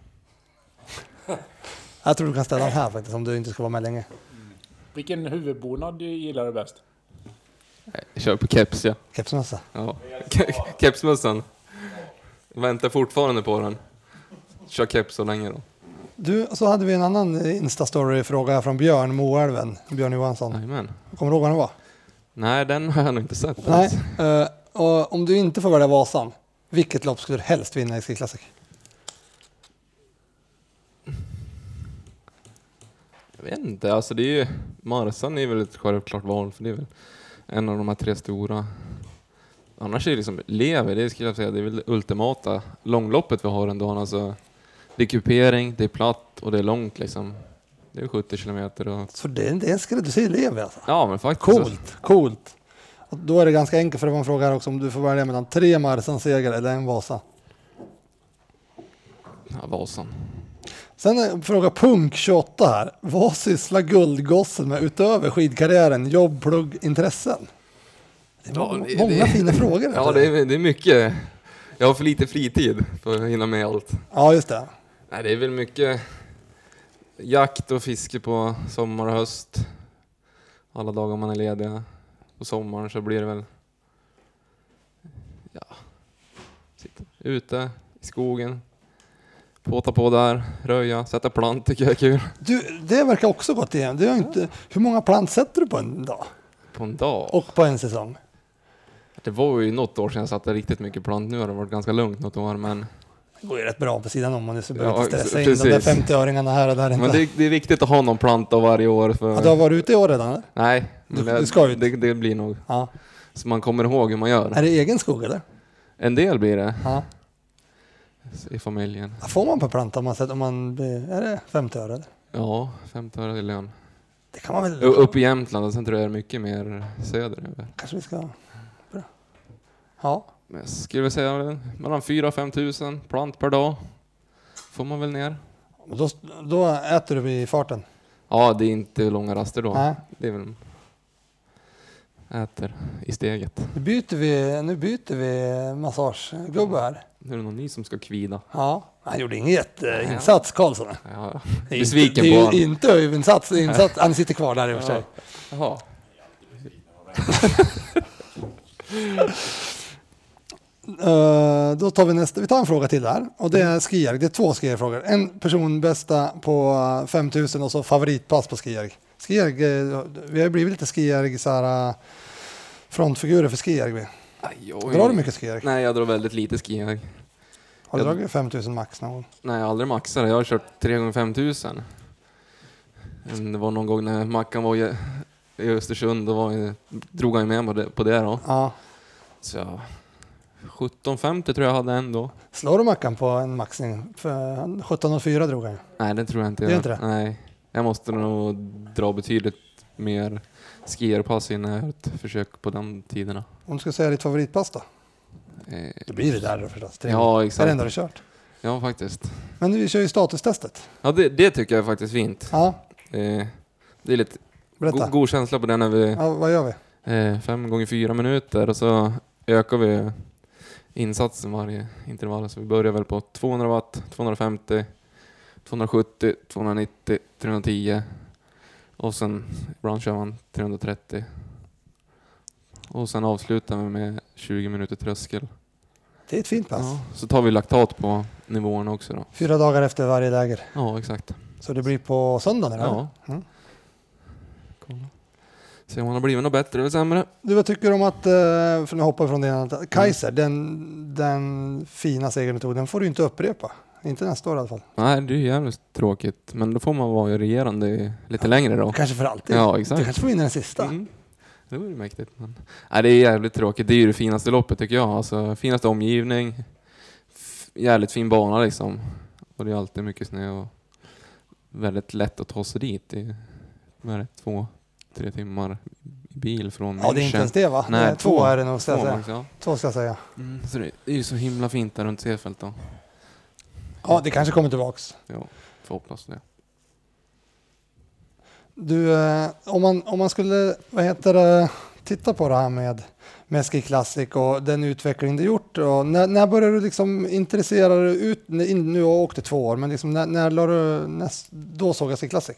Jag tror du kan ställa den här faktiskt om du inte ska vara med länge. Vilken huvudbonad gillar du bäst? Jag kör på keps, ja. Kepsmössa. Ja. Kepsmössan. Väntar fortfarande på den. Kör keps så länge då. Du, så hade vi en annan Insta-story-fråga från Björn Moälven. Björn Johansson. Jajamän. Kommer du ihåg vad den var? Nej, den har jag nog inte sett. Nej. Och om du inte får välja Vasan, vilket lopp skulle du helst vinna i Ski Classic? Jag vet inte, alltså det är ju... Marsan är väl ett självklart val, för det är väl en av de här 3 stora. Annars är det liksom lever, det skulle jag säga, det är väl ultimata långloppet vi har ändå. Alltså, det är kupering, det är platt och det är långt liksom. Det är 70 kilometer. Och... Så det är en skräddarsyr lever alltså? Ja, men faktiskt. Coolt. Och då är det ganska enkelt, för det var en fråga här också om du får välja mellan 3 Marsan-segrar eller en Vasa. Ja, Vasan. Sen är fråga punkt 28 här. Vad sysslar guldgossen med utöver skidkarriären, jobb, plugg, intressen? Det är många fina frågor. Ja, det är mycket. Jag har för lite fritid för att hinna med allt. Ja, just det. Nej, det är väl mycket jakt och fiske på sommar och höst. Alla dagar man är lediga. På sommaren så blir det väl sitta ute i skogen. Påta på där, röja, sätta plant tycker jag är kul. Du, det verkar också gott igen. Det är inte, hur många plant sätter du på en dag? På en dag? Och på en säsong? Det var ju något år sedan jag satte riktigt mycket plant. Nu har det varit ganska lugnt något år, men... Det går ju rätt bra på sidan om man nu så behöver Ja, inte stressa in precis. de där 50-öringarna här och där. Men det är viktigt att ha någon planta varje år. För... Ja, du har varit ute i år redan? Eller? Nej, Du ska ut. det blir nog. Ja. Så man kommer ihåg hur man gör. Är det egen skog eller? En del blir det. Ja. I familjen. Får man per planta om man blir, är det 50 öre? Eller? Ja, 50 öre i lön. Det kan man väl... Upp i Jämtland och sen tror jag det är mycket mer söderöver. Kanske vi ska... Bra. Ja. Men jag skulle väl säga mellan 4 och 5 tusen plant per dag. Får man väl ner. Och då äter du i farten? Ja, det är inte långa raster då. Nej. Det är väl... Äter i steget. Nu byter vi massagegubbe här. Nu är det någon ny som ska kvida. Ja, han gjorde ingen jätteinsats Karlsson. Ja, Det är besviken inte, på det är honom. ju inte överinsats. Han sitter kvar där i och för sig. Jaha. Då tar vi tar en fråga till där. Och det är skijärg. Det är 2 skijärgfrågor. En person bästa på 5000 och så favoritpass på skijärg. Skijärg, vi har ju blivit lite skijärg så här frontfigurer för skijärg. Drar du mycket skijärg? Nej, jag drar väldigt lite skijärg. Har du dragit 5000 max någon gång? Nej, jag har aldrig maxat det. Jag har kört 3 gånger 5000. Det var någon gång när Mackan var i Östersund, då drog han med på det då. Ja. Så 17,50 tror jag hade ändå. Slår du Mackan på en maxning? För 17,04 drog han. Nej, det tror jag inte. Det är inte det? Nej, jag måste nog dra betydligt mer skierpass innan jag har ett försök på de tiderna. Om du ska säga ditt favoritpass då? Det blir det där då förstås. Ja, exakt. Det är det enda du kört. Ja, faktiskt. Men vi kör ju statustestet. Ja, det tycker jag är faktiskt fint. Ja. Det är lite Berätta. god känsla på den när vi... Ja, vad gör vi? 5 gånger 4 minuter och så ökar vi insatsen varje intervall. Så vi börjar väl på 200 watt, 250, 270, 290, 310 och sen ibland kör man 330. Och sen avslutar vi med 20 minuter tröskel. Det är ett fint pass. Ja, så tar vi laktat på nivåerna också då. 4 dagar efter varje läger. Ja, exakt. Så det blir på söndagen eller? Ja. Mm. Kolla. Se om han har blivit något bättre eller sämre. Du, vad tycker du om att, för nu hoppar vi från det ena, Kaiser, den fina segermetoden får du inte upprepa. Inte nästa år i alla fall. Nej, det är jävligt tråkigt. Men då får man vara regerande lite längre då. Kanske för alltid. Ja, exakt. Du kanske får vinna den sista. Mm. Det var ju mäktigt. Men... Nej, det är jävligt tråkigt. Det är ju det finaste loppet tycker jag. Alltså, finaste omgivning. Jävligt fin bana liksom. Och det är alltid mycket snö och väldigt lätt att ta sig dit. Det är 2-3 timmar i bil från München. Ja, det är inte ens det va? Nej, 2 är det nog, ska jag säga. Ja. 2 ska jag säga. Så det är ju så himla fint där runt Seefeld då. Ja, det kanske kommer tillbaks. Ja, förhoppningsvis det. Du, om man skulle, titta på det här med Ski Classic och den utveckling du gjort. Och när började du liksom intressera dig ut, nu har jag åkt 2 år, men liksom då såg jag Ski Classic?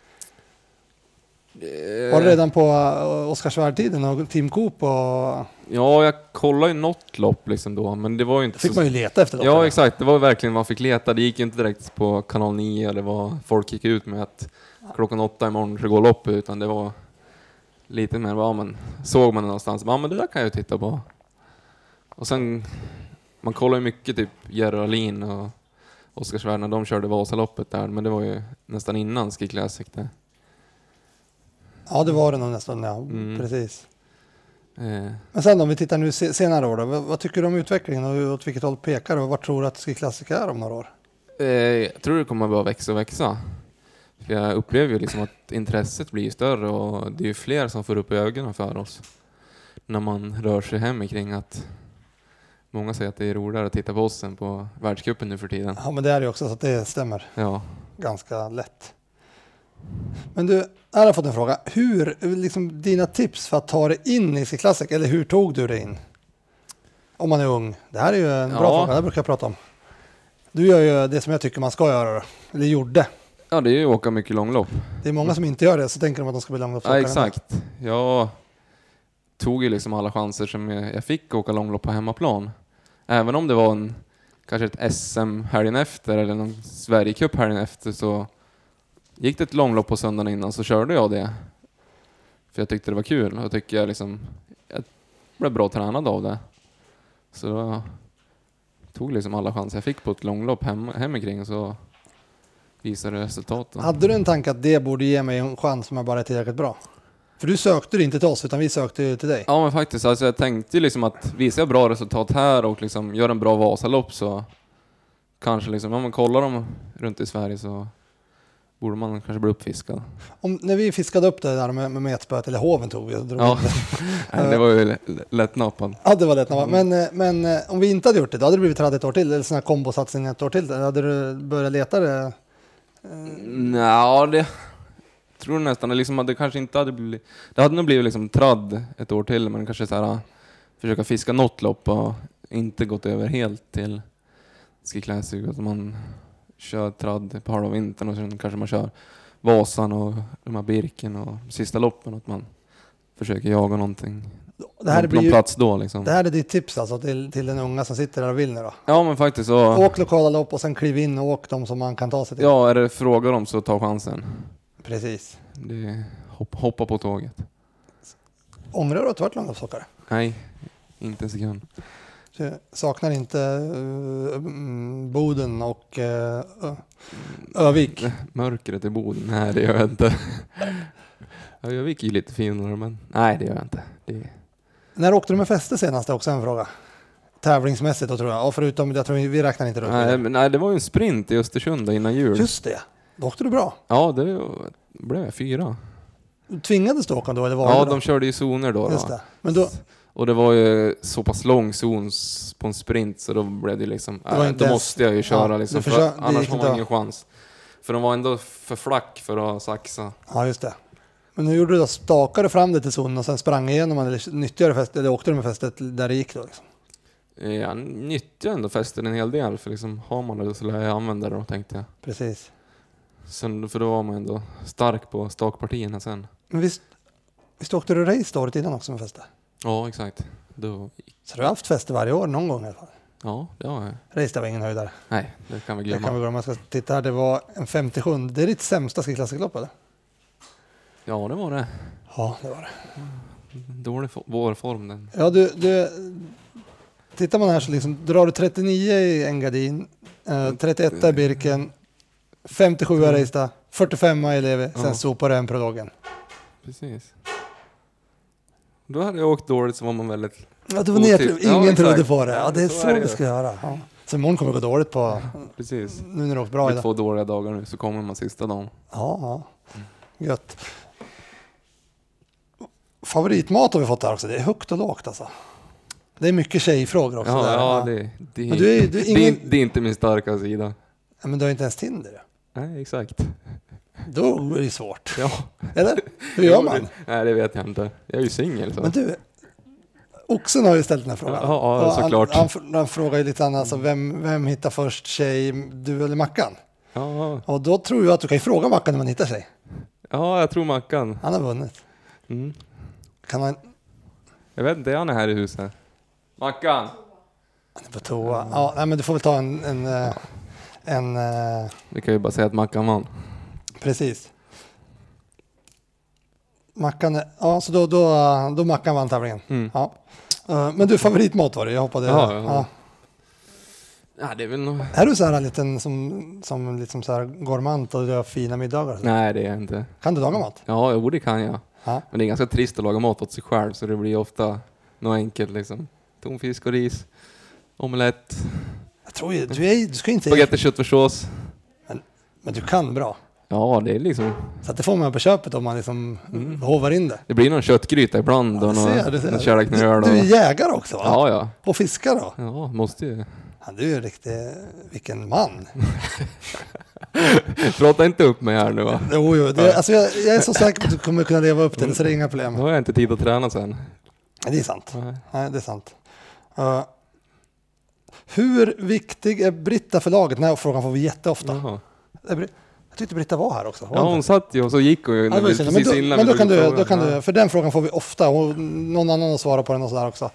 Var det redan på Oscarsvärd-tiden och Team Coop och... Ja, jag kollade ju något lopp liksom då, men det var ju inte fick man ju leta efter. Ja, exakt. Det var verkligen man fick leta. Det gick ju inte direkt på kanal 9. Det var folk gick ut med att klockan 8 imorgon så går lopp, utan det var lite mer, ja men såg man det någonstans, ja men det där kan jag ju titta på. Och sen, man kollar ju mycket typ Jerry Alin och Oscarsvärd när de körde Vasaloppet där, men det var ju nästan innan Ski Classic det. Ja, det var det nog nästan, ja, precis. Men sen om vi tittar nu senare år då, vad tycker du om utvecklingen och åt vilket håll pekar och vad tror du att Ski Classic är om några år? Jag tror det kommer bara växa. För jag upplever ju liksom att intresset blir större och det är ju fler som får upp ögonen för oss. När man rör sig hem kring att många säger att det är roligare att titta på oss än på världscupen nu för tiden. Ja, men det är ju också så att det stämmer. Ja. Ganska lätt. Men du, jag har fått en fråga. Hur, liksom dina tips för att ta dig in i Ski Classic, eller hur tog du dig in? Om man är ung. Det här är ju en bra fråga, det brukar jag prata om. Du gör ju det som jag tycker man ska göra, eller gjorde. Ja, det är ju att åka mycket långlopp. Det är många som inte gör det, så tänker de att de ska bli långloppsåkare. Ja, exakt. Jag tog ju liksom alla chanser som jag fick åka långlopp på hemmaplan. Även om det var kanske ett SM helgen efter eller någon Sverigecup helgen efter, så gick det ett långlopp på söndagen innan så körde jag det. För jag tyckte det var kul och tycker jag blev bra tränad av det. Så då tog liksom alla chanser jag fick på ett långlopp hemikring, så visade resultaten. Hade du en tanke att det borde ge mig en chans om jag bara är tillräckligt bra? För du sökte det inte till oss, utan vi sökte till dig. Ja, men faktiskt. Alltså jag tänkte ju liksom att visar jag bra resultat här och liksom gör en bra Vasalopp, så kanske liksom, om man kollar dem runt i Sverige så borde man kanske bli uppfiskad. När vi fiskade upp det där med metspöet, eller hoven tog vi. Ja, det var ju lätt nappad. Ja, det var lätt nappad. Men om vi inte hade gjort det, då hade det blivit ett år till, eller sån här kombosatsning ett år till. Hade du börjat leta det? Ja, det tror nästan liksom att det kanske inte hade blivit. Det hade nog blivit liksom tradd ett år till, men kanske så här försöka fiska något lopp och inte gått över helt till Ski Classic, att man kör tradd på halva vintern och sen kanske man kör Vasan och de här Birken och sista loppen, att man försöker jaga någonting. Det här någon plats då liksom. Det här är ditt tips alltså till den unga som sitter där och vill nu då? Ja, men faktiskt så. Åk lokala lopp och sen kliv in och åk dem som man kan ta sig till. Ja, är det frågor om så ta chansen. Precis. Det hoppa på tåget. Ångrar du att du varit långloppsåkare? Nej, inte en sekund. Så saknar inte Boden och Övik? Mörkret i Boden? Nej, det gör jag inte. Övik är ju lite finare, men nej, det gör jag inte. När åkte du med fäste senast? Också en fråga. Tävlingsmässigt då, tror jag. Och förutom, jag tror vi räknar inte runt. Nej, det var ju en sprint i Östersund innan jul. Just det. Då åkte du bra. Ja, det blev 4. Tvingades du åka då? Eller var ja, då? De körde i zoner då. Just det. Men då... Och det var ju så pass lång zon på en sprint, så då blev det liksom, då måste jag ju köra liksom, annars har man ingen chans. För de var ändå för flack för att saxa. Ja, just det. Men nu gjorde du då, stakade fram det till zonen och sen sprang igenom, eller nyttjade fästet, eller åkte du med fästet där det gick då liksom? Jag nyttjade ändå fästet en hel del, för liksom har man det så lär jag använda det då, tänkte jag. Precis. Sen, för då var man ändå stark på stakpartierna sen. Men visst åkte du race året innan också med fäste? Ja, exakt. Så du har haft fäste varje år någon gång i alla fall? Ja, det har jag. Racet var ingen höjdare. Nej, det kan vi Det glömma. kan vi glömma. Man ska titta här, det var en 57. Det är ditt sämsta skiklassiklopp eller? Ja, det var det. Ja, det var det. Dålig vårform den. Ja, du tittar man här så liksom drar du 39 i Engadin, 31 i Birken, 57 i Reista, 45 i Levi, sen sopar du en prologen. Precis. Då hade jag åkt dåligt så var man väldigt... Ja, det var ingen exakt. trodde på det. Ja, det är Så så är det vi ju. ska göra. Ja. Så imorgon kommer det gå dåligt på, Precis. nu när det åkt bra Med idag. 2 dåliga dagar nu så kommer man sista dagen. Ja. Gött. Favoritmat har vi fått här också. Det är högt och lågt alltså. Det är mycket tjejfrågor också. där. Ja, det Men du är ingen... det är inte min starka sida. Ja, men du har inte ens Tinder. Nej, exakt. Då är det svårt. Ja. Eller? Hur gör man? Nej, det vet jag inte. Jag är ju singel så. Men du, Oxen har ju ställt den här frågan. Ja, Och såklart. Han frågar ju lite annat, alltså, vem hittar först tjej, du eller Mackan? Ja, Och då tror jag att du kan ju fråga Mackan när man hittar sig. ja, jag tror Mackan. Han har vunnit. Mm. Kan han... Jag vet inte, han är här i huset. Mackan! Han är på toa. Ja, nej, men du får väl ta en Vi kan ju bara säga att Mackan vann. precis. Mackan, ja, så då Mackan vann tävlingen. Mm. Ja. Men du, favoritmat var det, jag hoppade. Ja. Ja, det är väl nog... Är du så här en liten som liksom så här gourmand och gör fina middagar? Nej, det är jag inte. Kan du laga mat? Ja, jo, det kan jag. Ja. Men det är ganska trist att laga mat åt sig själv så det blir ofta något enkelt liksom. Tonfisk och ris, omelett, Jag tror ju, du ska inte... spagetti, köttfärssås. Men du kan bra. Ja, det är liksom... Så att det får man på köpet om man liksom hovar in det. Det blir någon köttgryta ibland och Du ser. någon kärleknöl. Du är jägare också va? Ja, ja. Och fiskar då? Ja, måste ju. Ja, du är ju riktigt... Vilken man. Prata inte upp mig här nu va? Jo, alltså jag är så säker på att du kommer kunna leva upp till det, så det är inga problem. Nu har jag inte tid att träna sen. Det är sant. Nej. Nej, det är sant. Hur viktig är Britta för laget? Den här frågan får vi jätteofta. Jaha. Jag tyckte Britta var här också. Var Ja, hon satt ju och så gick hon ju. Ja, det var ju synd. precis Men innan då vi kan drog du, frågan. då kan Ja. du, för den frågan får vi ofta och någon annan att svara på den och sådär också.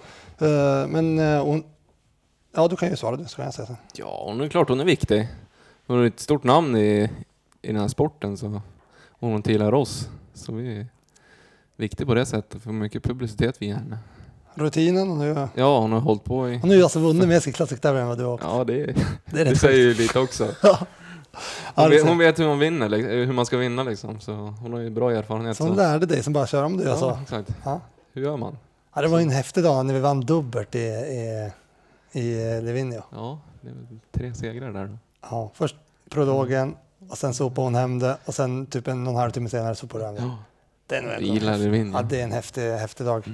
Ja, du kan ju svara, det ska jag säga sen. Ja, hon är klart hon är viktig. Hon är ett stort namn i den här sporten så hon tillhör oss. Så vi är viktiga på det sättet. För mycket publicitet via henne. Rutinen och nu... Ja, hon har hållit på i... Hon har ju alltså vunnit med sig klassiktävlingen vad du har åkt. Ja, det är det rätt säger ju lite också. Ja. Hon vet hur man vinner, hur man ska vinna liksom. Så hon har ju bra erfarenhet. Så hon lärde dig som bara kör om du gör så. Ja, exakt. Ja. Hur gör man? Ja, det var ju en häftig dag när vi vann dubbelt i Livigno. Ja, det är väl 3 segrar där då. Ja, först prologen och sen sopade hon hem det och sen typ någon halvtimme senare sopade hon hem det. Ja, Det är nog vi gillar det vinner. Ja, det är en häftig dag.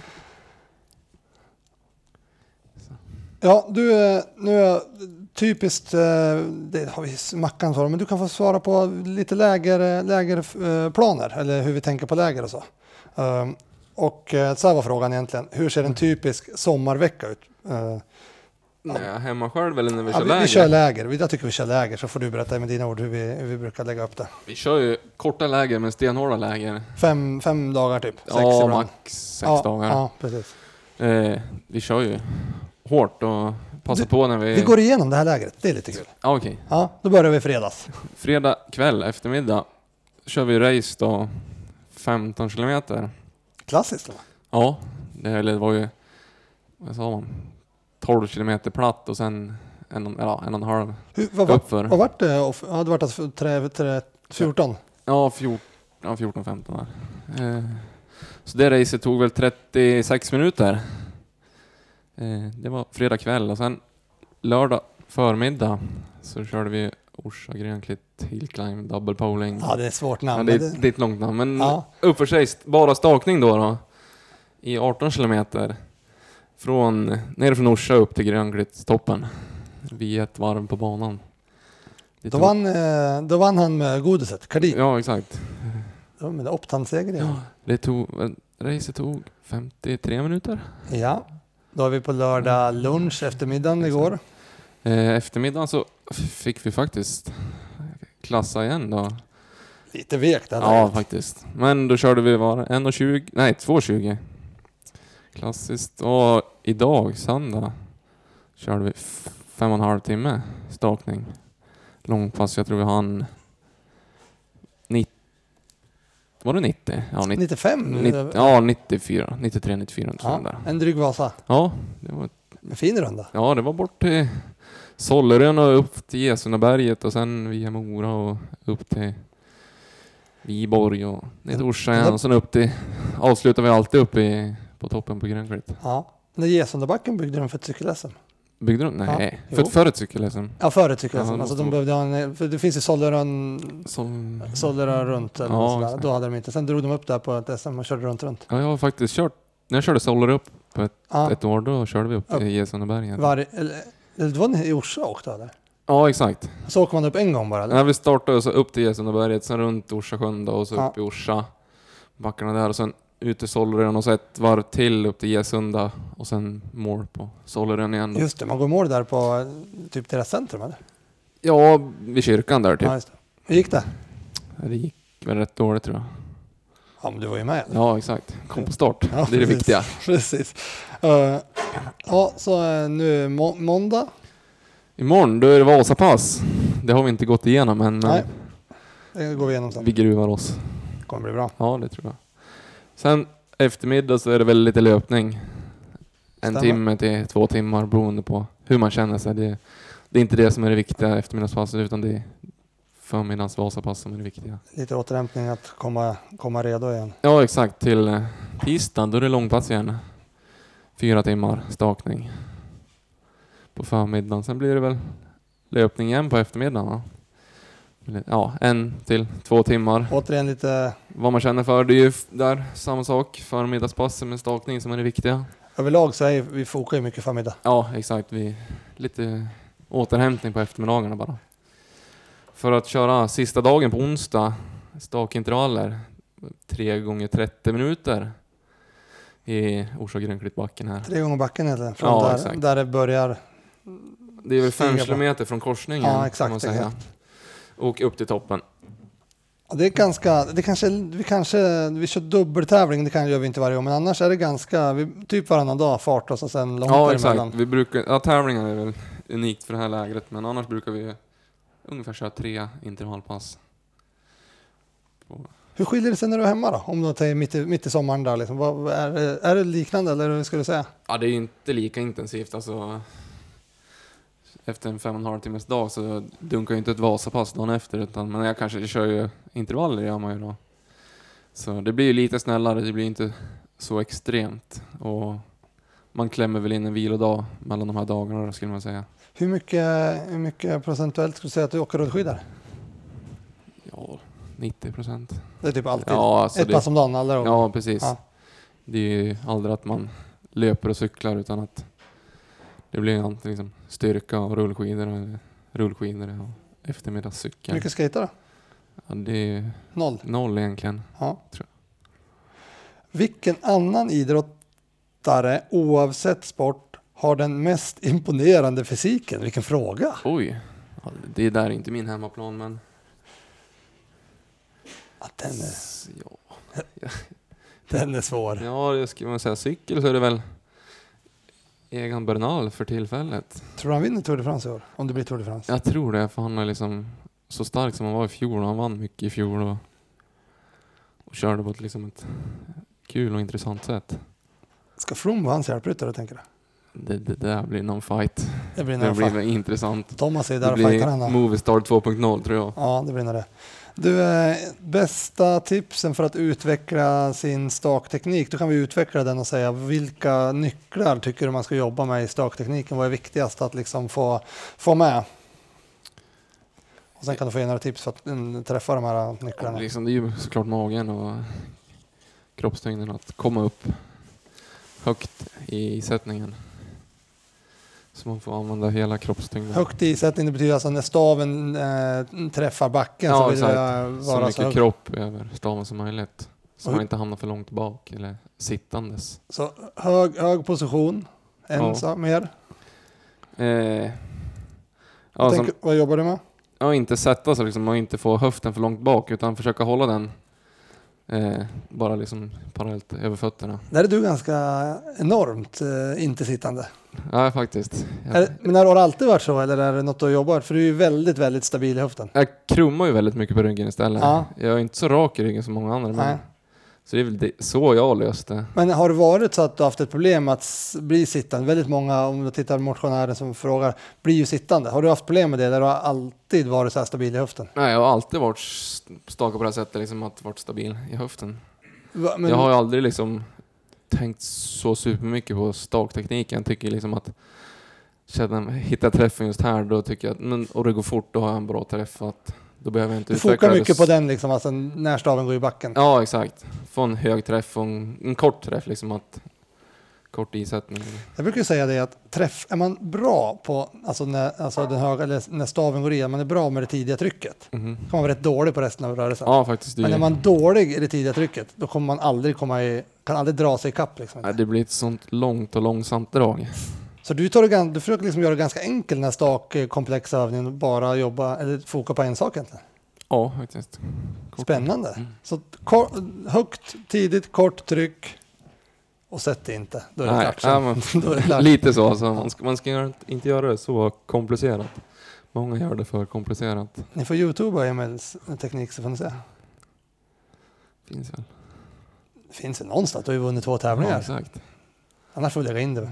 Ja, du, nu är typiskt, det har vi Mackan svarat, men du kan få svara på lite lägerplaner eller hur vi tänker på läger och så. Och så här var frågan egentligen, hur ser en typisk sommarvecka ut? Nej, hemma själv eller när vi Ja, kör läger? vi kör läger, jag tycker vi kör läger, så får du berätta med dina ord hur vi brukar lägga upp det. Vi kör ju korta läger men stenhårda läger. 5 dagar typ, 6 Ja, ibland. max 6 dagar. Ja, precis. Vi kör ju hårt och passar på när Vi går igenom det här lägret, det är lite kul. Ja, okej. Ja, då börjar vi fredags. Fredag kväll, eftermiddag, kör vi race då 15 kilometer. Klassiskt va? Ja, det var ju, vad sa man, 12 kilometer platt och sen en och en halv uppför. Vad vart det? Ja, det vart alltså 14. Ja, 14-15 där. Så det racet tog väl 36 minuter. Det var fredag kväll och sen lördag förmiddag så körde vi Orsa Grönklitt Hill Climb Double Poling. Ja, det är ett svårt namn. Ja, det är ett långt namn, men Ja. uppför sig bara stakning då i 18 kilometer ner från Orsa upp till Grönklittoppen vid ett varv på banan. Då vann han med godiset, Kardin. Ja, exakt. Ja, med optanseger igen. Racet tog 53 minuter. Ja, då är vi på lördag lunch eftermiddagen igår. Eftermiddagen så fick vi faktiskt klassa igen då. Lite vekt där. Ja, faktiskt. Men då körde vi 2:20. Klassiskt. Och idag, söndag, körde vi 5,5 timme stakning. Långpass, jag tror vi hann 90. Var det 90? Ja, 95? 94. 93, 94. Ja, Där. en dryg Vasa. Ja, det var En fin runda. Ja, det var bort till Sollerön och upp till Gesundaberget och sen via Mora och upp till Viborg och ner till Orsa igen och sen upp till, avslutar vi alltid uppe på toppen på Grönklitt. Ja. När Gesundabacken byggde de för ett cykel-SM. Byggde de? Nej, Ja, för ett cykel-SM. Ja, för ett cykel-SM. Ja, alltså de behövde ha för det finns ju Sollerön runt eller Ja, sådär. exakt. Då hade de inte. Sen drog de upp där på ett SM och körde runt. Ja, jag har faktiskt kört, när jag körde Soller upp på Ja. ett år, då körde vi upp till Gesundaberget. Det var i Orsa också eller? Ja, exakt. Så åker man upp en gång bara eller? När vi startade så upp till Gesundaberget, sen runt Orsasjön då, och så Ja. upp i Orsa, backarna där och sen ut till Sollerön och så ett varv till upp till Gesunda och sen mål på Sollerön igen då. Just det, man går i mål där på typ deras centrum eller? Ja, vid kyrkan där typ. Ja, just det. Hur gick det? Det gick väl rätt dåligt tror jag. Ja, men du var ju med. Ja, exakt. Kom på start. Ja, det är det precis. viktiga. Precis. Ja, så nu måndag. Imorgon, då är det Vasapass. Det har vi inte gått igenom än, men Nej, det går vi igenom sen. vi gruvar oss. Det kommer bli bra. Ja, det tror jag. Sen eftermiddag så är det väl lite löpning. Stämmer. 1 timme till 2 timmar beroende på hur man känner sig. Det är inte det som är det viktiga eftermiddagspasset, utan det är förmiddagens Vasapass som är det viktiga. Lite återhämtning att komma redo igen. Ja, exakt. Till tisdagen, då är det långpass igen. 4 timmar stakning på förmiddagen. Sen blir det väl löpning igen på eftermiddagen. Va? Ja, 1 till 2 timmar. Återigen lite Vad man känner för. Det är ju där samma sak. Förmiddagspasset med stakning som är det viktiga. överlag så är vi fokar ju mycket förmiddag. Ja, exakt. Lite återhämtning på eftermiddagarna bara. För att köra sista dagen på onsdag, stakintervaller, 3 gånger 30 minuter i Orsa Grönklittbacken här. 3 gånger backen eller? Från Ja, där, exakt. där det börjar. Det är väl 5 Stiga på. kilometer från korsningen, Ja, exakt, kan man säga. exakt. Och upp till toppen. Ja, det är ganska, vi kör dubbeltävling, det gör vi inte varje år, men annars är det ganska, typ varannan dag fart och så sen långt Ja, exakt. däremellan. Tävlingar är väl unikt för det här lägret, men annars brukar vi ungefär köra 3 intervallpass. Hur skiljer det sig när du är hemma då? Om du tar mitt i sommaren där liksom. Är det liknande eller hur ska du säga? Ja, det är inte lika intensivt. Alltså, efter en 5,5 timmars dag så dunkar ju inte ett Vasapass dagen efter. Men jag kanske kör ju intervaller, gör man ju då. Så det blir ju lite snällare, det blir inte så extremt. Och man klämmer väl in en vilodag mellan de här dagarna, skulle man säga. Hur mycket procentuellt skulle du säga att du åker rullskidor? Ja, 90%. Det är typ alltid Ja, alltså ett pass om dagen alla gånger. Ja, precis. Ja. Det är ju aldrig att man löper och cyklar, utan att det blir alltid liksom styrka och rullskidor och eftermiddagscykel. Hur mycket skater då? Ja, det är 0 egentligen. Ja. Tror Vilken annan idrottare oavsett sport har den mest imponerande fysiken? Vilken fråga! Oj, ja, det där är inte min hemmaplan, men Ja, den ja. Den är svår. Ja, det skulle man säga. Cykel så är det väl Egan Bernal för tillfället. Tror du han vinner Tour de France i år? Om det blir Tour de France? Jag tror det, för han är liksom så stark som han var i fjol. Han vann mycket i fjol och körde på ett, liksom ett kul och intressant sätt. Ska Froome vara hans hjälpryttare, tänker du? Det där blir någon fight. Det blir Det nog blir intressant. Thomas är Det där och fightar henne. blir Movistar 2.0 tror jag. Ja, det blir nog det. Du, bästa tipsen för att utveckla sin stakteknik, då kan vi utveckla den och säga vilka nycklar tycker du man ska jobba med i staktekniken? Vad är viktigast att liksom få med? Och sen kan du få ge några tips för att träffa de här nycklarna. Liksom, det är ju såklart magen och kroppstyngden att komma upp högt i sättningen. Så man får använda hela kroppstyngden. Högt i sättning, det betyder alltså när staven träffar backen så Ja, vill det exakt. Så vara mycket högt. kropp över staven som möjligt. Så Och man inte hamnar för långt bak eller sittandes. Så hög position, Ja. sak mer. Ja, Vad jobbar du med? inte sätta sig liksom, och inte få höften för långt bak, utan försöka hålla den Bara liksom parallellt över fötterna. Där är du ganska enormt inte sittande. Ja, faktiskt. Men har det alltid varit så eller är det något du har jobbat? För du är ju väldigt, väldigt stabil i höften. Jag krummar ju väldigt mycket på ryggen istället. Ja. Jag är inte så rak i ryggen som många andra. Men så det är väl så jag löste. Men har det varit så att du har haft ett problem att bli sittande? Väldigt många, om du tittar på motionären som frågar, blir ju sittande. Har du haft problem med det eller har du alltid varit så här stabil i höften? Nej, jag har alltid varit stakad på det här sättet, liksom att varit stabil i höften. Men Jag har ju aldrig liksom tänkt så supermycket på staktekniken. Jag tycker liksom att hitta träffen just här, då tycker jag att, och det går fort, då har jag en bra träff. Att då behöver jag inte du fokar mycket på den liksom, alltså när staven går i backen. Ja, exakt. Få en hög träff och en kort träff, liksom att kort isättning. Jag brukar säga det att träff är man bra på, alltså den höga, eller när staven går i, man är bra med det tidiga trycket. Kan man vara rätt dålig på resten av rörelsen. Ja, faktiskt. Men när man är dålig i det tidiga trycket, då kommer man aldrig kan aldrig dra sig i kapp liksom. Nej, det blir ett sånt långt och långsamt drag. Så du försöker liksom göra det ganska enkelt när stakkomplexa övningen och bara jobba eller foka på en sak egentligen. Ja, faktiskt. Spännande. Så högt, tidigt, kort tryck och sätt det inte. Då är det klart. Ja, men, då är det klart. lite så. Alltså, man ska inte göra det så komplicerat. Många gör det för komplicerat. Ni får YouTubea Emils teknik så får ni se. Finns väl. Det finns väl någonstans. Du har ju vunnit 2 tävlingar. Ja, exakt. Annars får vi lägga in det.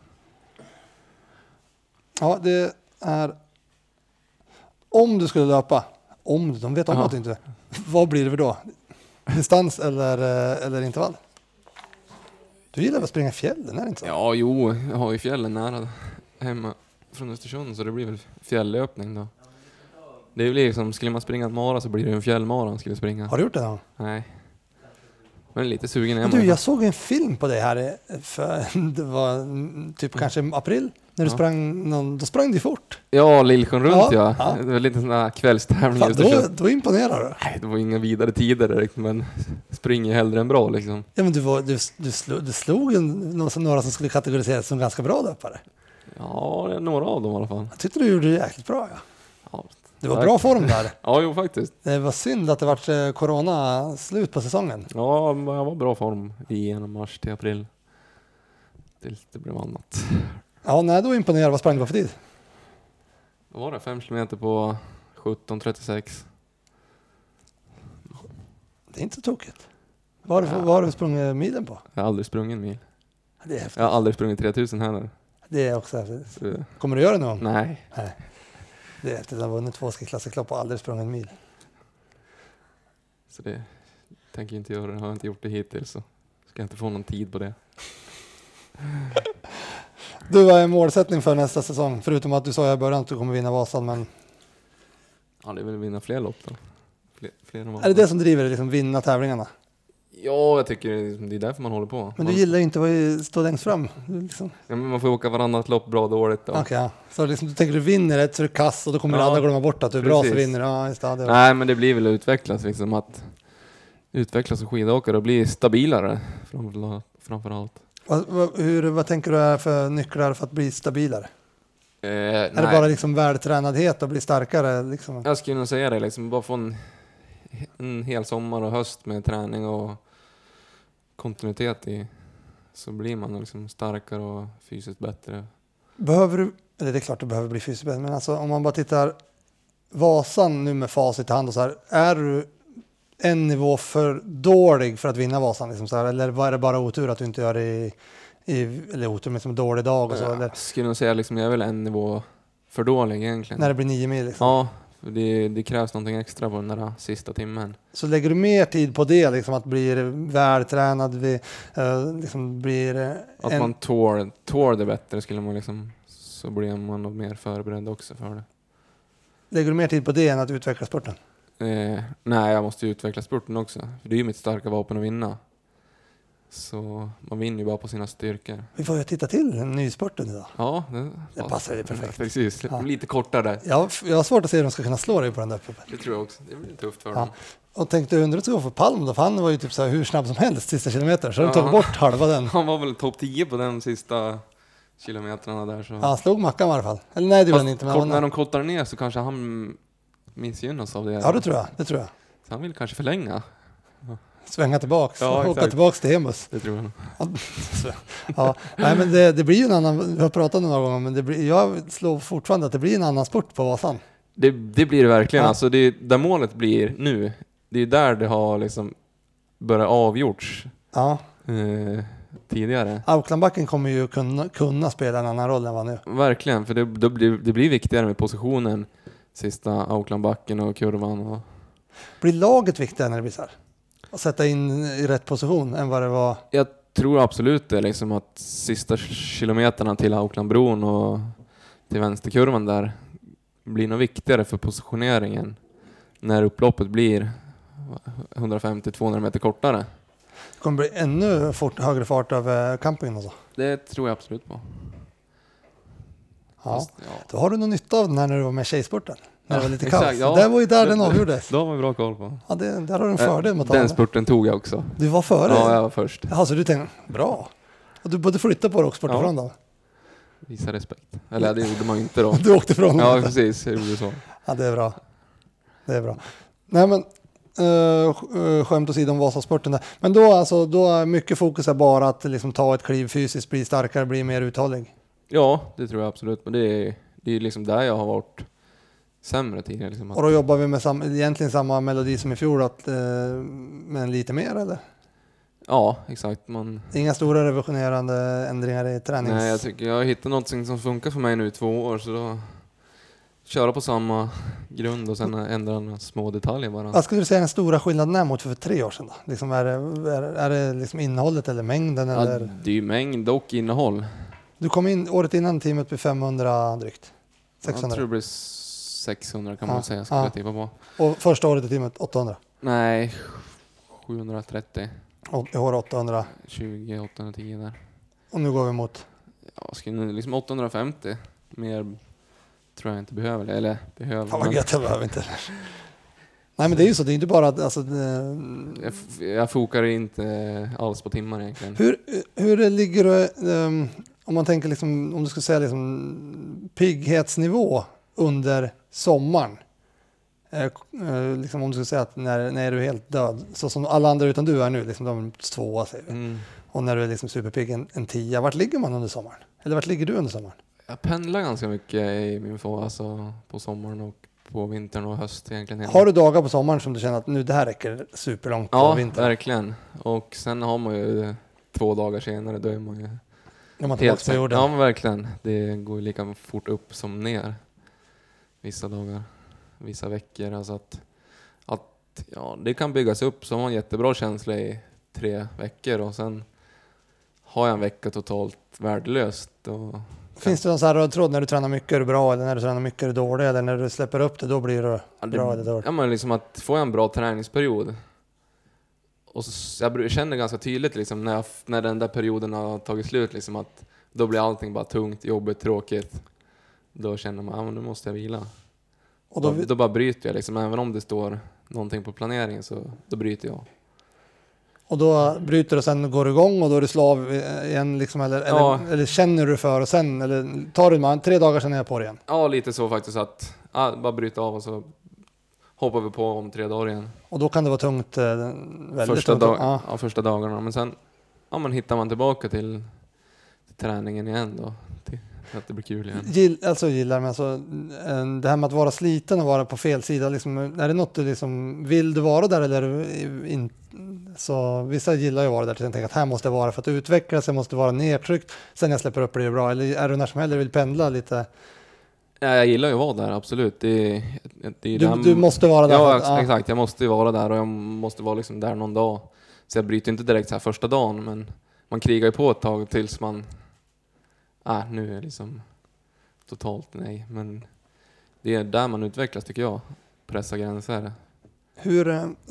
Ja, det är... Om du skulle löpa, de vet om att du inte... Vad blir det för då? Distans eller intervall? Du gillar att springa i fjällen, är det inte så? Ja, jo. Jag har ju fjällen nära hemma från Östersund, så det blir väl fjällöpning då. Det är väl liksom, skulle man springa en mara så blir det en fjällmara skulle springa. Har du gjort det då? Nej. Men lite sugen är Men man. du, jag såg en film på det här det var typ kanske april. När du då sprang du fort. Ja, Lillsjön runt ja. Det var lite sån här kvällstävling. Då imponerar du. Nej, det var inga vidare tider direkt, men springer hellre än bra liksom. Ja, men du slog några som skulle kategoriseras som ganska bra löpare. Ja, det är några av dem i alla fall. Jag tyckte du gjorde det jäkligt bra. Ja, det var bra form där. Ja, jo faktiskt. Det var synd att det var corona slut på säsongen. Ja, jag var bra form genom mars till april. Tills det blev annat. Ja, nej, då imponerar. Vad sprang du för tid? Vad var det? 5 kilometer på 17:36. Det är inte så tokigt. Vad har du sprungit milen på? Jag har aldrig sprungit en mil. Det är häftigt. Jag har aldrig sprungit 3000 heller. Det är också häftigt. Så... Kommer du göra det någon gång? Nej. Det är häftigt. Jag har vunnit 2 skiklassiklopp och aldrig sprungit en mil. Så det tänker jag inte göra. Jag har inte gjort det hittills, så ska jag inte få någon tid på det. Du, vad är målsättning för nästa säsong? Förutom att du sa i början att du kommer vinna Vasan, men... Ja, det är väl vinna fler lopp då. Fler än är det som driver dig, liksom vinna tävlingarna? Ja, jag tycker det är därför man håller på. Men du gillar ju inte att stå längst fram. Liksom. Ja, men man får åka varannat lopp bra dåligt då. Okej, ja. Så liksom, du tänker du vinner ett så är du kass och då kommer alla glömma bort att du är bra så vinner. Ja, just det. Nej, men det blir väl utvecklas liksom, att utvecklas som skidåkare och bli stabilare framförallt. Vad tänker du är för nycklar för att bli stabilare? Är det nej. bara liksom vältränadhet och bli starkare? Liksom? Jag skulle nog säga det, liksom, bara få en hel sommar och höst med träning och kontinuitet i, så blir man liksom starkare och fysiskt bättre. Behöver du, eller det är klart du behöver bli fysiskt bättre, men alltså, om man bara tittar Vasan nu med facit i hand och så här, är du en nivå för dålig för att vinna Vasan liksom så här, eller är det bara otur att du inte gör det eller otur med som en dålig dag och så? Eller? Jag skulle nog säga liksom, jag är väl en nivå för dålig egentligen. När det blir 9 mil liksom. Ja, det krävs någonting extra på den där sista timmen. Så lägger du mer tid på det, liksom, att bli vältränad, liksom blir att man tår det bättre, skulle man liksom, så blir man nog mer förberedd också för det. Lägger du mer tid på det än att utveckla sporten? Nej, jag måste ju utveckla sporten också. För det är ju mitt starka vapen att vinna. Så man vinner ju bara på sina styrkor. Vi får ju titta till en ny sporten idag. Ja, det passar ju perfekt. Precis, ja. Lite kortare. Ja, jag har svårt att se hur de ska kunna slå dig på den där uppe. Det tror jag också. Det blir tufft för dem. Och tänkte undra att gå för Palm då, för han var ju typ så här hur snabb som helst sista kilometer. Så de tog bort halva den. Han var väl topp 10 på den sista kilometrarna där. Så. Ja, han slog Mackan i alla fall. Eller nej, det var han inte. Men när de kortar ner så kanske han missgynnas av det. Ja, det tror jag. Så han vill kanske förlänga. svänga tillbaks Ja, och åka exakt. tillbaks till Hemus. Det tror jag. Ja, nej, men det blir ju en annan, vi har pratat några gånger, men jag slår fortfarande att det blir en annan sport på Vasan. Det blir det verkligen. Ja. Alltså det, där målet blir nu, det är där det har liksom börjat avgjorts Ja, tidigare. Auklandbacken kommer ju kunna spela en annan roll än vad nu. Verkligen, för det blir viktigare med positionen, sista Aucklandbacken och kurvan. Och... Blir laget viktigare när det blir så här? Att sätta in i rätt position än vad det var? Jag tror absolut det, liksom att sista kilometerna till Aucklandbron och till vänsterkurvan där blir nog viktigare för positioneringen när upploppet blir 150-200 meter kortare. Det kommer bli ännu högre fart av campingen och så. Det tror jag absolut på. Ja. Fast, Då har du någon nytta av den här när du var med tjejsporten. När det var lite exakt, kaos. ja. Det var ju där den avgjordes. Då har man bra koll på. Ja, där har du en fördel mot Den alla. spurten tog jag också. Du var före? Ja, jag var först. Jaha, så du tänkte, bra. Och du både flytta på dig och sporta Ja. ifrån då? Visa respekt. Eller det gjorde man ju inte då. Du åkte ifrån Ja, dem. precis. Jag gjorde så. Ja, det är bra. Det är bra. Nej, men skämt åsido om Vasasporten där. Men då är mycket fokus är bara att liksom ta ett kliv fysiskt, bli starkare, bli mer uthållig. Ja, det tror jag absolut. Men det är liksom där jag har varit sämre tidigare. Liksom Och då jobbar vi med egentligen samma melodi som i fjol, men lite mer eller? Ja, exakt. Inga stora revolutionerande ändringar i tränings... Nej, jag tycker jag har hittat något som funkar för mig nu i 2 år, så då köra på samma grund och sen ändra några små detaljer bara. Vad skulle du säga den stora skillnaden är mot för 3 år sedan då? Liksom är det liksom innehållet eller mängden? Ja, Eller? det är ju mängd och innehåll. Du kom in året innan teamet blev 500 drygt. 600. Jag tror det blir 600 kan man Ja, säga, skulle jag tippa på. Och första året i teamet 800. Nej, 730. Och i år 800. 20, 810 där. Och nu går vi mot... Ja, skulle liksom 850. Mer tror jag inte behöver det. Eller behöver. Fan vad men gött, jag behöver inte. Nej men det är ju så, det är inte bara att... Alltså, jag fokar inte alls på timmar egentligen. hur ligger det... om man tänker liksom, om du ska säga liksom pigghetsnivå under sommaren. Liksom om du ska säga att när du är helt död, så som alla andra utan du är nu, liksom de 2 säger vi. Och när du är liksom superpigg en 10, vart ligger man under sommaren? Eller vart ligger du under sommaren? Jag pendlar ganska mycket i min få, alltså på sommaren och på vintern och höst egentligen. Har du dagar på sommaren som du känner att nu det här räcker superlångt på Ja, vintern? verkligen. Och sen har man ju 2 dagar senare, då är man ju När man tillbaka på jorden. Ja, men verkligen. Det går ju lika fort upp som ner. Vissa dagar, vissa veckor. Alltså att ja, det kan byggas upp, så har man jättebra känsla i 3 veckor och sen har jag en vecka totalt värdelöst. Och Finns det någon sån här röd tråd när du tränar mycket är du bra, eller när du tränar mycket är du dålig, eller när du släpper upp det då blir du bra eller dålig? Ja, men liksom att få en bra träningsperiod. Och så, jag känner ganska tydligt liksom, när den där perioden har tagit slut liksom, att då blir allting bara tungt, jobbigt, tråkigt. Då känner man att nu måste jag vila. Och då bara bryter jag liksom, även om det står någonting på planeringen, så då bryter jag. Och då bryter du och sen går du igång och då är du slav igen liksom, eller känner du för och sen, eller tar du 3 dagar sen är jag på det igen? Ja, lite så faktiskt, att bara bryta av och så hoppar vi på om 3 dagar igen. Och då kan det vara tungt, väldigt tungt. Första dagarna, men sen hittar man tillbaka till träningen igen då, till att det blir kul igen. Gillar, men alltså, det här med att vara sliten och vara på fel sida, liksom, är det något du liksom, vill du vara där eller inte? Så vissa gillar ju att vara där, jag tänker att här måste jag vara för att utvecklas, jag måste vara nedtryckt, sen jag släpper upp blir det bra, eller är du när som helst vill pendla lite? Ja, jag gillar ju att vara där, absolut. Du måste vara där. Ja, exakt. Jag måste ju vara där och jag måste vara liksom där någon dag. Så jag bryter inte direkt så här första dagen, men man krigar ju på ett tag tills man nu är liksom totalt nej. Men det är där man utvecklas, tycker jag. Pressa gränser. Hur,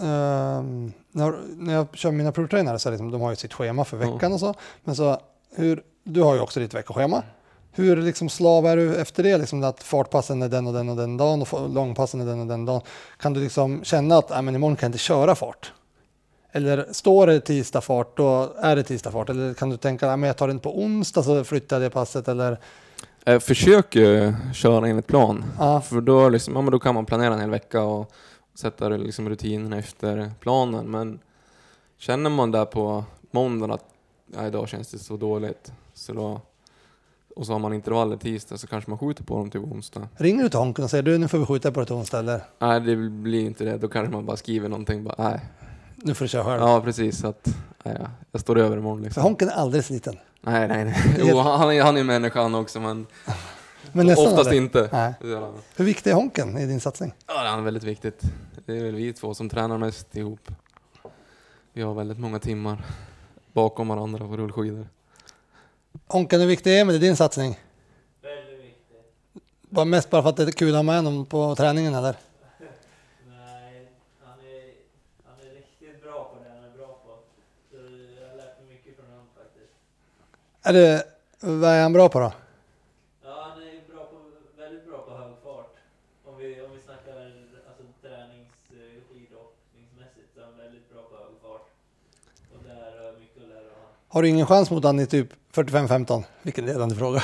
när jag kör mina provtränare så liksom, de har ju sitt schema för veckan och så. Men så, du har ju också ditt veckoschema. Hur liksom slav är du efter det? Liksom att fartpassen är den och den och den dagen och långpassen är den och den dagen. Kan du liksom känna att men imorgon kan jag inte köra fart? Eller står det tisdag fart, då är det tisdag fart? Eller kan du tänka att jag tar den på onsdag så flyttar jag det passet? Eller? Jag försöker köra enligt plan. Ja. För då, liksom, då kan man planera en hel vecka och sätta liksom rutinerna efter planen. Men känner man där på måndagen att idag känns det så dåligt, så då, och så har man intervaller tisdag, så kanske man skjuter på dem till onsdag. Ringer du till Honken och säger du, nu får vi skjuta på det till onsdag, eller? Nej, det blir inte det. Då kanske man bara skriver någonting. Bara, nej. Nu får du köra själv. Ja, precis. Så att, jag står över imorgon. Liksom. För Honken är alldeles liten. Nej. Jo, han är människan också, men oftast inte. Nej. Hur viktig är Honken i din satsning? Ja, det är väldigt viktigt. Det är väl vi två som tränar mest ihop. Vi har väldigt många timmar bakom varandra på rullskidor. Honken är viktig med din satsning? Väldigt viktigt. Mest bara för att det är kul att ha med honom på träningen, eller? Nej, han är riktigt bra på det han är bra på. Så jag har lärt mig mycket från honom faktiskt. Vad är han bra på då? Ja, han är väldigt bra på hög fart. Om vi snackar alltså skidåkningsmässigt, så är han väldigt bra på hög fart. Och där har jag mycket att lära honom. Har du ingen chans mot han i typ 45-15? Vilken ledande fråga.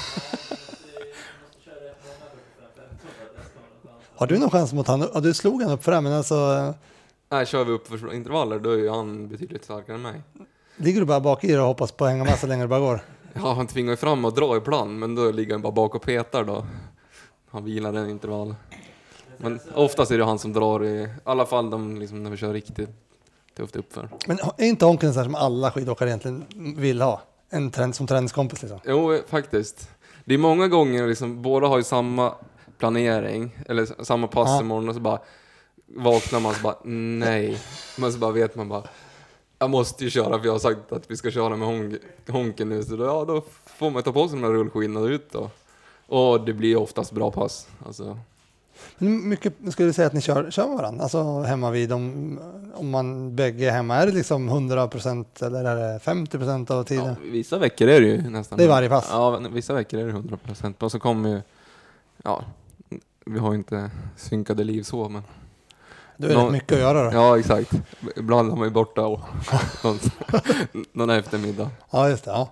Har du någon chans mot han? Ja, du slog han upp för det, men alltså... Nej, kör vi upp för intervaller, då är ju han betydligt starkare än mig. Ligger du bara bak i det och hoppas på att hänga med så länge det bara går? Ja, han tvingar ju fram och drar ibland, men då ligger han bara bak och petar då. Han vilar en intervall. Men oftast är det han som drar i alla fall när vi kör riktigt tufft uppför. Men är inte Honken så här som alla skidåkare egentligen vill ha? En trend som träningskompis liksom? Jo, faktiskt. Det är många gånger liksom, båda har ju samma planering, eller samma pass imorgon, och så bara vaknar man så bara, nej. Men så bara vet man bara, jag måste ju köra, för jag har sagt att vi ska köra med Honken nu. Så då får man ta på sig de här rullskidorna ut då. Och det blir oftast bra pass. Alltså. Hur mycket skulle du säga att ni kör med varandra? Alltså hemma vid om man bägge är hemma, är det liksom 100% eller är det 50% av tiden? Ja, vissa veckor är det ju nästan. Det är varje pass? Ja, vissa veckor är det 100%. Och så kommer ju, vi har inte synkade liv så, men... Du är rätt mycket att göra då? Ja, exakt. Ibland har man ju borta och någon eftermiddag. Ja, just det. Ja.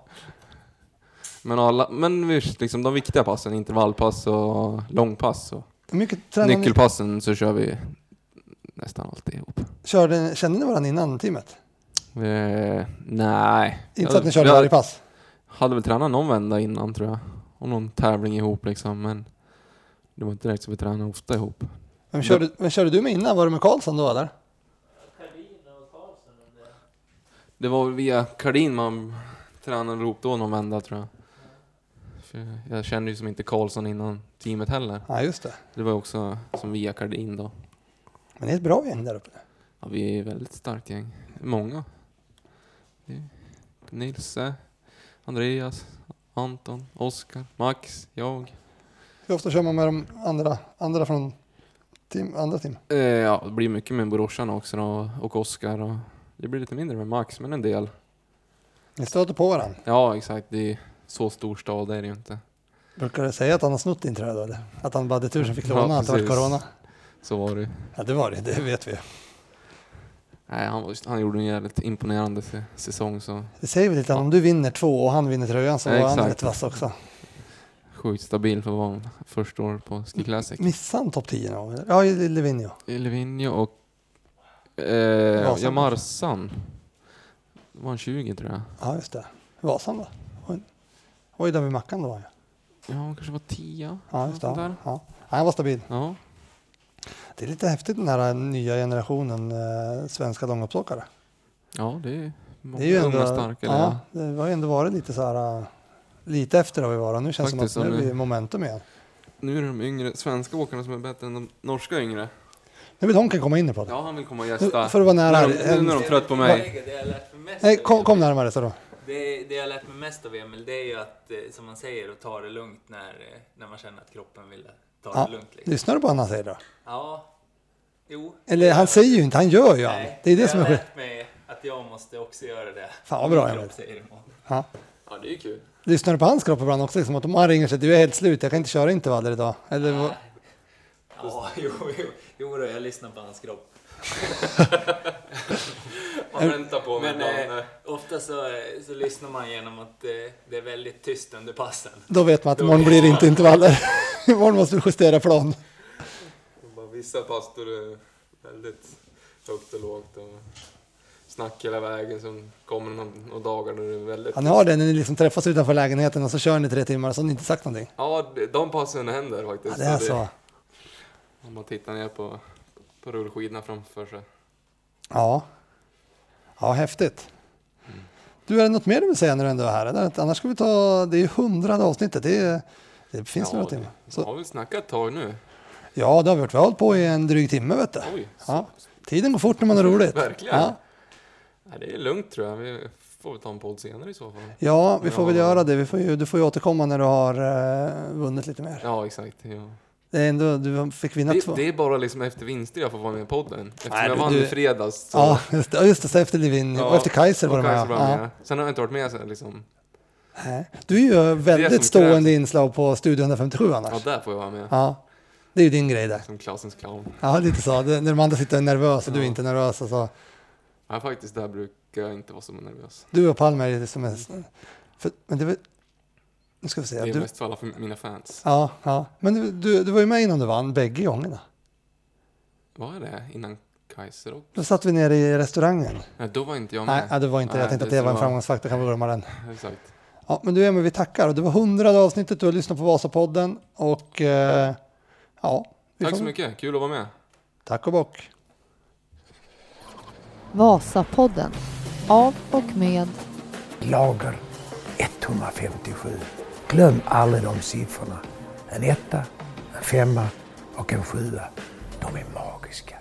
Men liksom de viktiga passen, intervallpass och långpass och nyckelpassen, så kör vi nästan alltid ihop. Kände ni varandra innan teamet? Nej. Inte så att ni körde varje pass? Hade väl tränat någon vända innan, tror jag. Och någon tävling ihop liksom, men det var inte direkt så vi tränade ofta ihop. Men körde du med innan? Var du med Karlsson då, eller? Kardin och Karlsson. Det var via Kardin man tränade ihop då någon vända, tror jag. För jag kände ju som inte Karlsson innan teamet heller. Ja, just det. Det var också som via Kardin då. Men det är ett bra gäng där uppe. Ja, vi är väldigt starkt gäng. Många. Nilse, Andreas, Anton, Oskar, Max, jag. Hur ofta kör man med de andra från andra team? Ja, det blir mycket med brorsan också då, och Oskar. Och det blir lite mindre med Max, men en del. Ni stöter på varandra? Ja, exakt. Det är så stor stad, det är det ju inte. Brukar du säga att han har snott din tröja då, eller? Att han bara hade tur som fick låna, att det var corona? Så var det. Ja, det var det vet vi. Nej, han gjorde en jävligt imponerande säsong. Så. Det säger väl lite, om du vinner 2 och han vinner tröjan, så var han rätt vass också. Sjukt stabil för att vara första år på Ski Classic. Missade han topp 10 då? Ja, i Livigno. I Livigno och Marsan. Det var en 20, tror jag. Ja, just det. Vasan då? Oj, där vid Mackan då var jag. Ja, han kanske var 10. Ja, just det. Ja. Han var stabil. Ja. Det är lite häftigt, den här nya generationen svenska långhoppsåkare. Ja, det är många ändå starka. Ja, det har ju ändå varit lite så här, lite efter har vi varit. Nu känns det som att nu blir momentum igen. Nu är det de yngre svenska åkarna som är bättre än de norska yngre. Nu vill Honken komma in i podden. Ja, han vill komma och gästa. För att vara nära. Nu när de trött på mig. Nej, kom närmare så då. Det jag lärt mig mest av Emil, det är ju att, som man säger, att ta det lugnt när man känner att kroppen vill ta det lugnt. Liksom. Lyssnar du på vad han säger då? Ja, jo. Eller han säger ju inte, han gör ju allt. Det är det som är skit. Jag har lärt mig att jag måste också göra det. Fan vad bra, Emil. Ja, det är kul. Lyssnar du på hans kropp ibland också? Liksom att om han ringer sig, du är helt slut, jag kan inte köra intervaller idag. Eller vad? Ja, jo då, jag lyssnar på hans kropp. Man väntar på mig. Men ofta så lyssnar man genom att det är väldigt tyst under passen. Då vet man att imorgon blir det inte intervaller. Imorgon måste du justera plan. Vissa pass då det är väldigt högt och lågt. Och snack hela vägen. Som kommer några dagar när det är väldigt... Ja, ni har det när ni liksom träffas utanför lägenheten och så kör ni 3 timmar så har ni inte sagt någonting. Ja, de passerna händer faktiskt. Ja, det är så. Om man tittar ner på rullskidorna framför sig. Ja. Ja, häftigt. Du, är det något mer du vill säga när du ändå är här? Eller? Annars ska vi ta, det är ju 100 avsnittet. Det finns några timmar. Så har vi snackat ett tag nu. Ja, det har vi gjort. Vi har hållit på i en dryg timme, vet du. Oj, ja. Tiden går fort när man har roligt. Verkligen. Ja. Nej, det är lugnt tror jag. Vi får ta en podd senare i så fall. Ja, vi får väl göra det. Du får ju återkomma när du har vunnit lite mer. Ja, exakt. Ja. Det är ändå, du fick vinna 2. Det är bara liksom efter vinster jag får vara med i podden. Eftersom Nej, jag vann i fredags. Så... Ja, just det. Så efter Livin och efter Kaiser var du med. Ja. Sen har jag inte varit med så liksom... Nej. Du är ju väldigt stående inslag på Studio 157 annars. Ja, där får jag vara med. Ja, det är ju din grej där. Som klassens clown. Ja, lite så. När de andra sitter nervösa och du är inte nervös. Och så. Ja, faktiskt där brukar jag inte vara så nervös. Du och Palmer är det som är... Men det var... Nu ska vi se. Det är mest för alla mina fans. Ja. Men du var ju med innan du vann bägge gångerna. Var det innan Kaiser också? Då satt vi nere i restaurangen. Ja, då var inte jag med. Nej, det var inte. Jag tänkte att det var en framgångsfaktor. Kan vi glömma den. Exakt. Ja, men du Emil, vi tackar. Och det var 100 avsnittet. Du har lyssnat på Vasapodden. Och ja. Tack så mycket. Kul att vara med. Tack och bock. Vasapodden. Av och med Lager 157. Glöm aldrig de siffrorna. En 1, en 5 och en 7. De är magiska.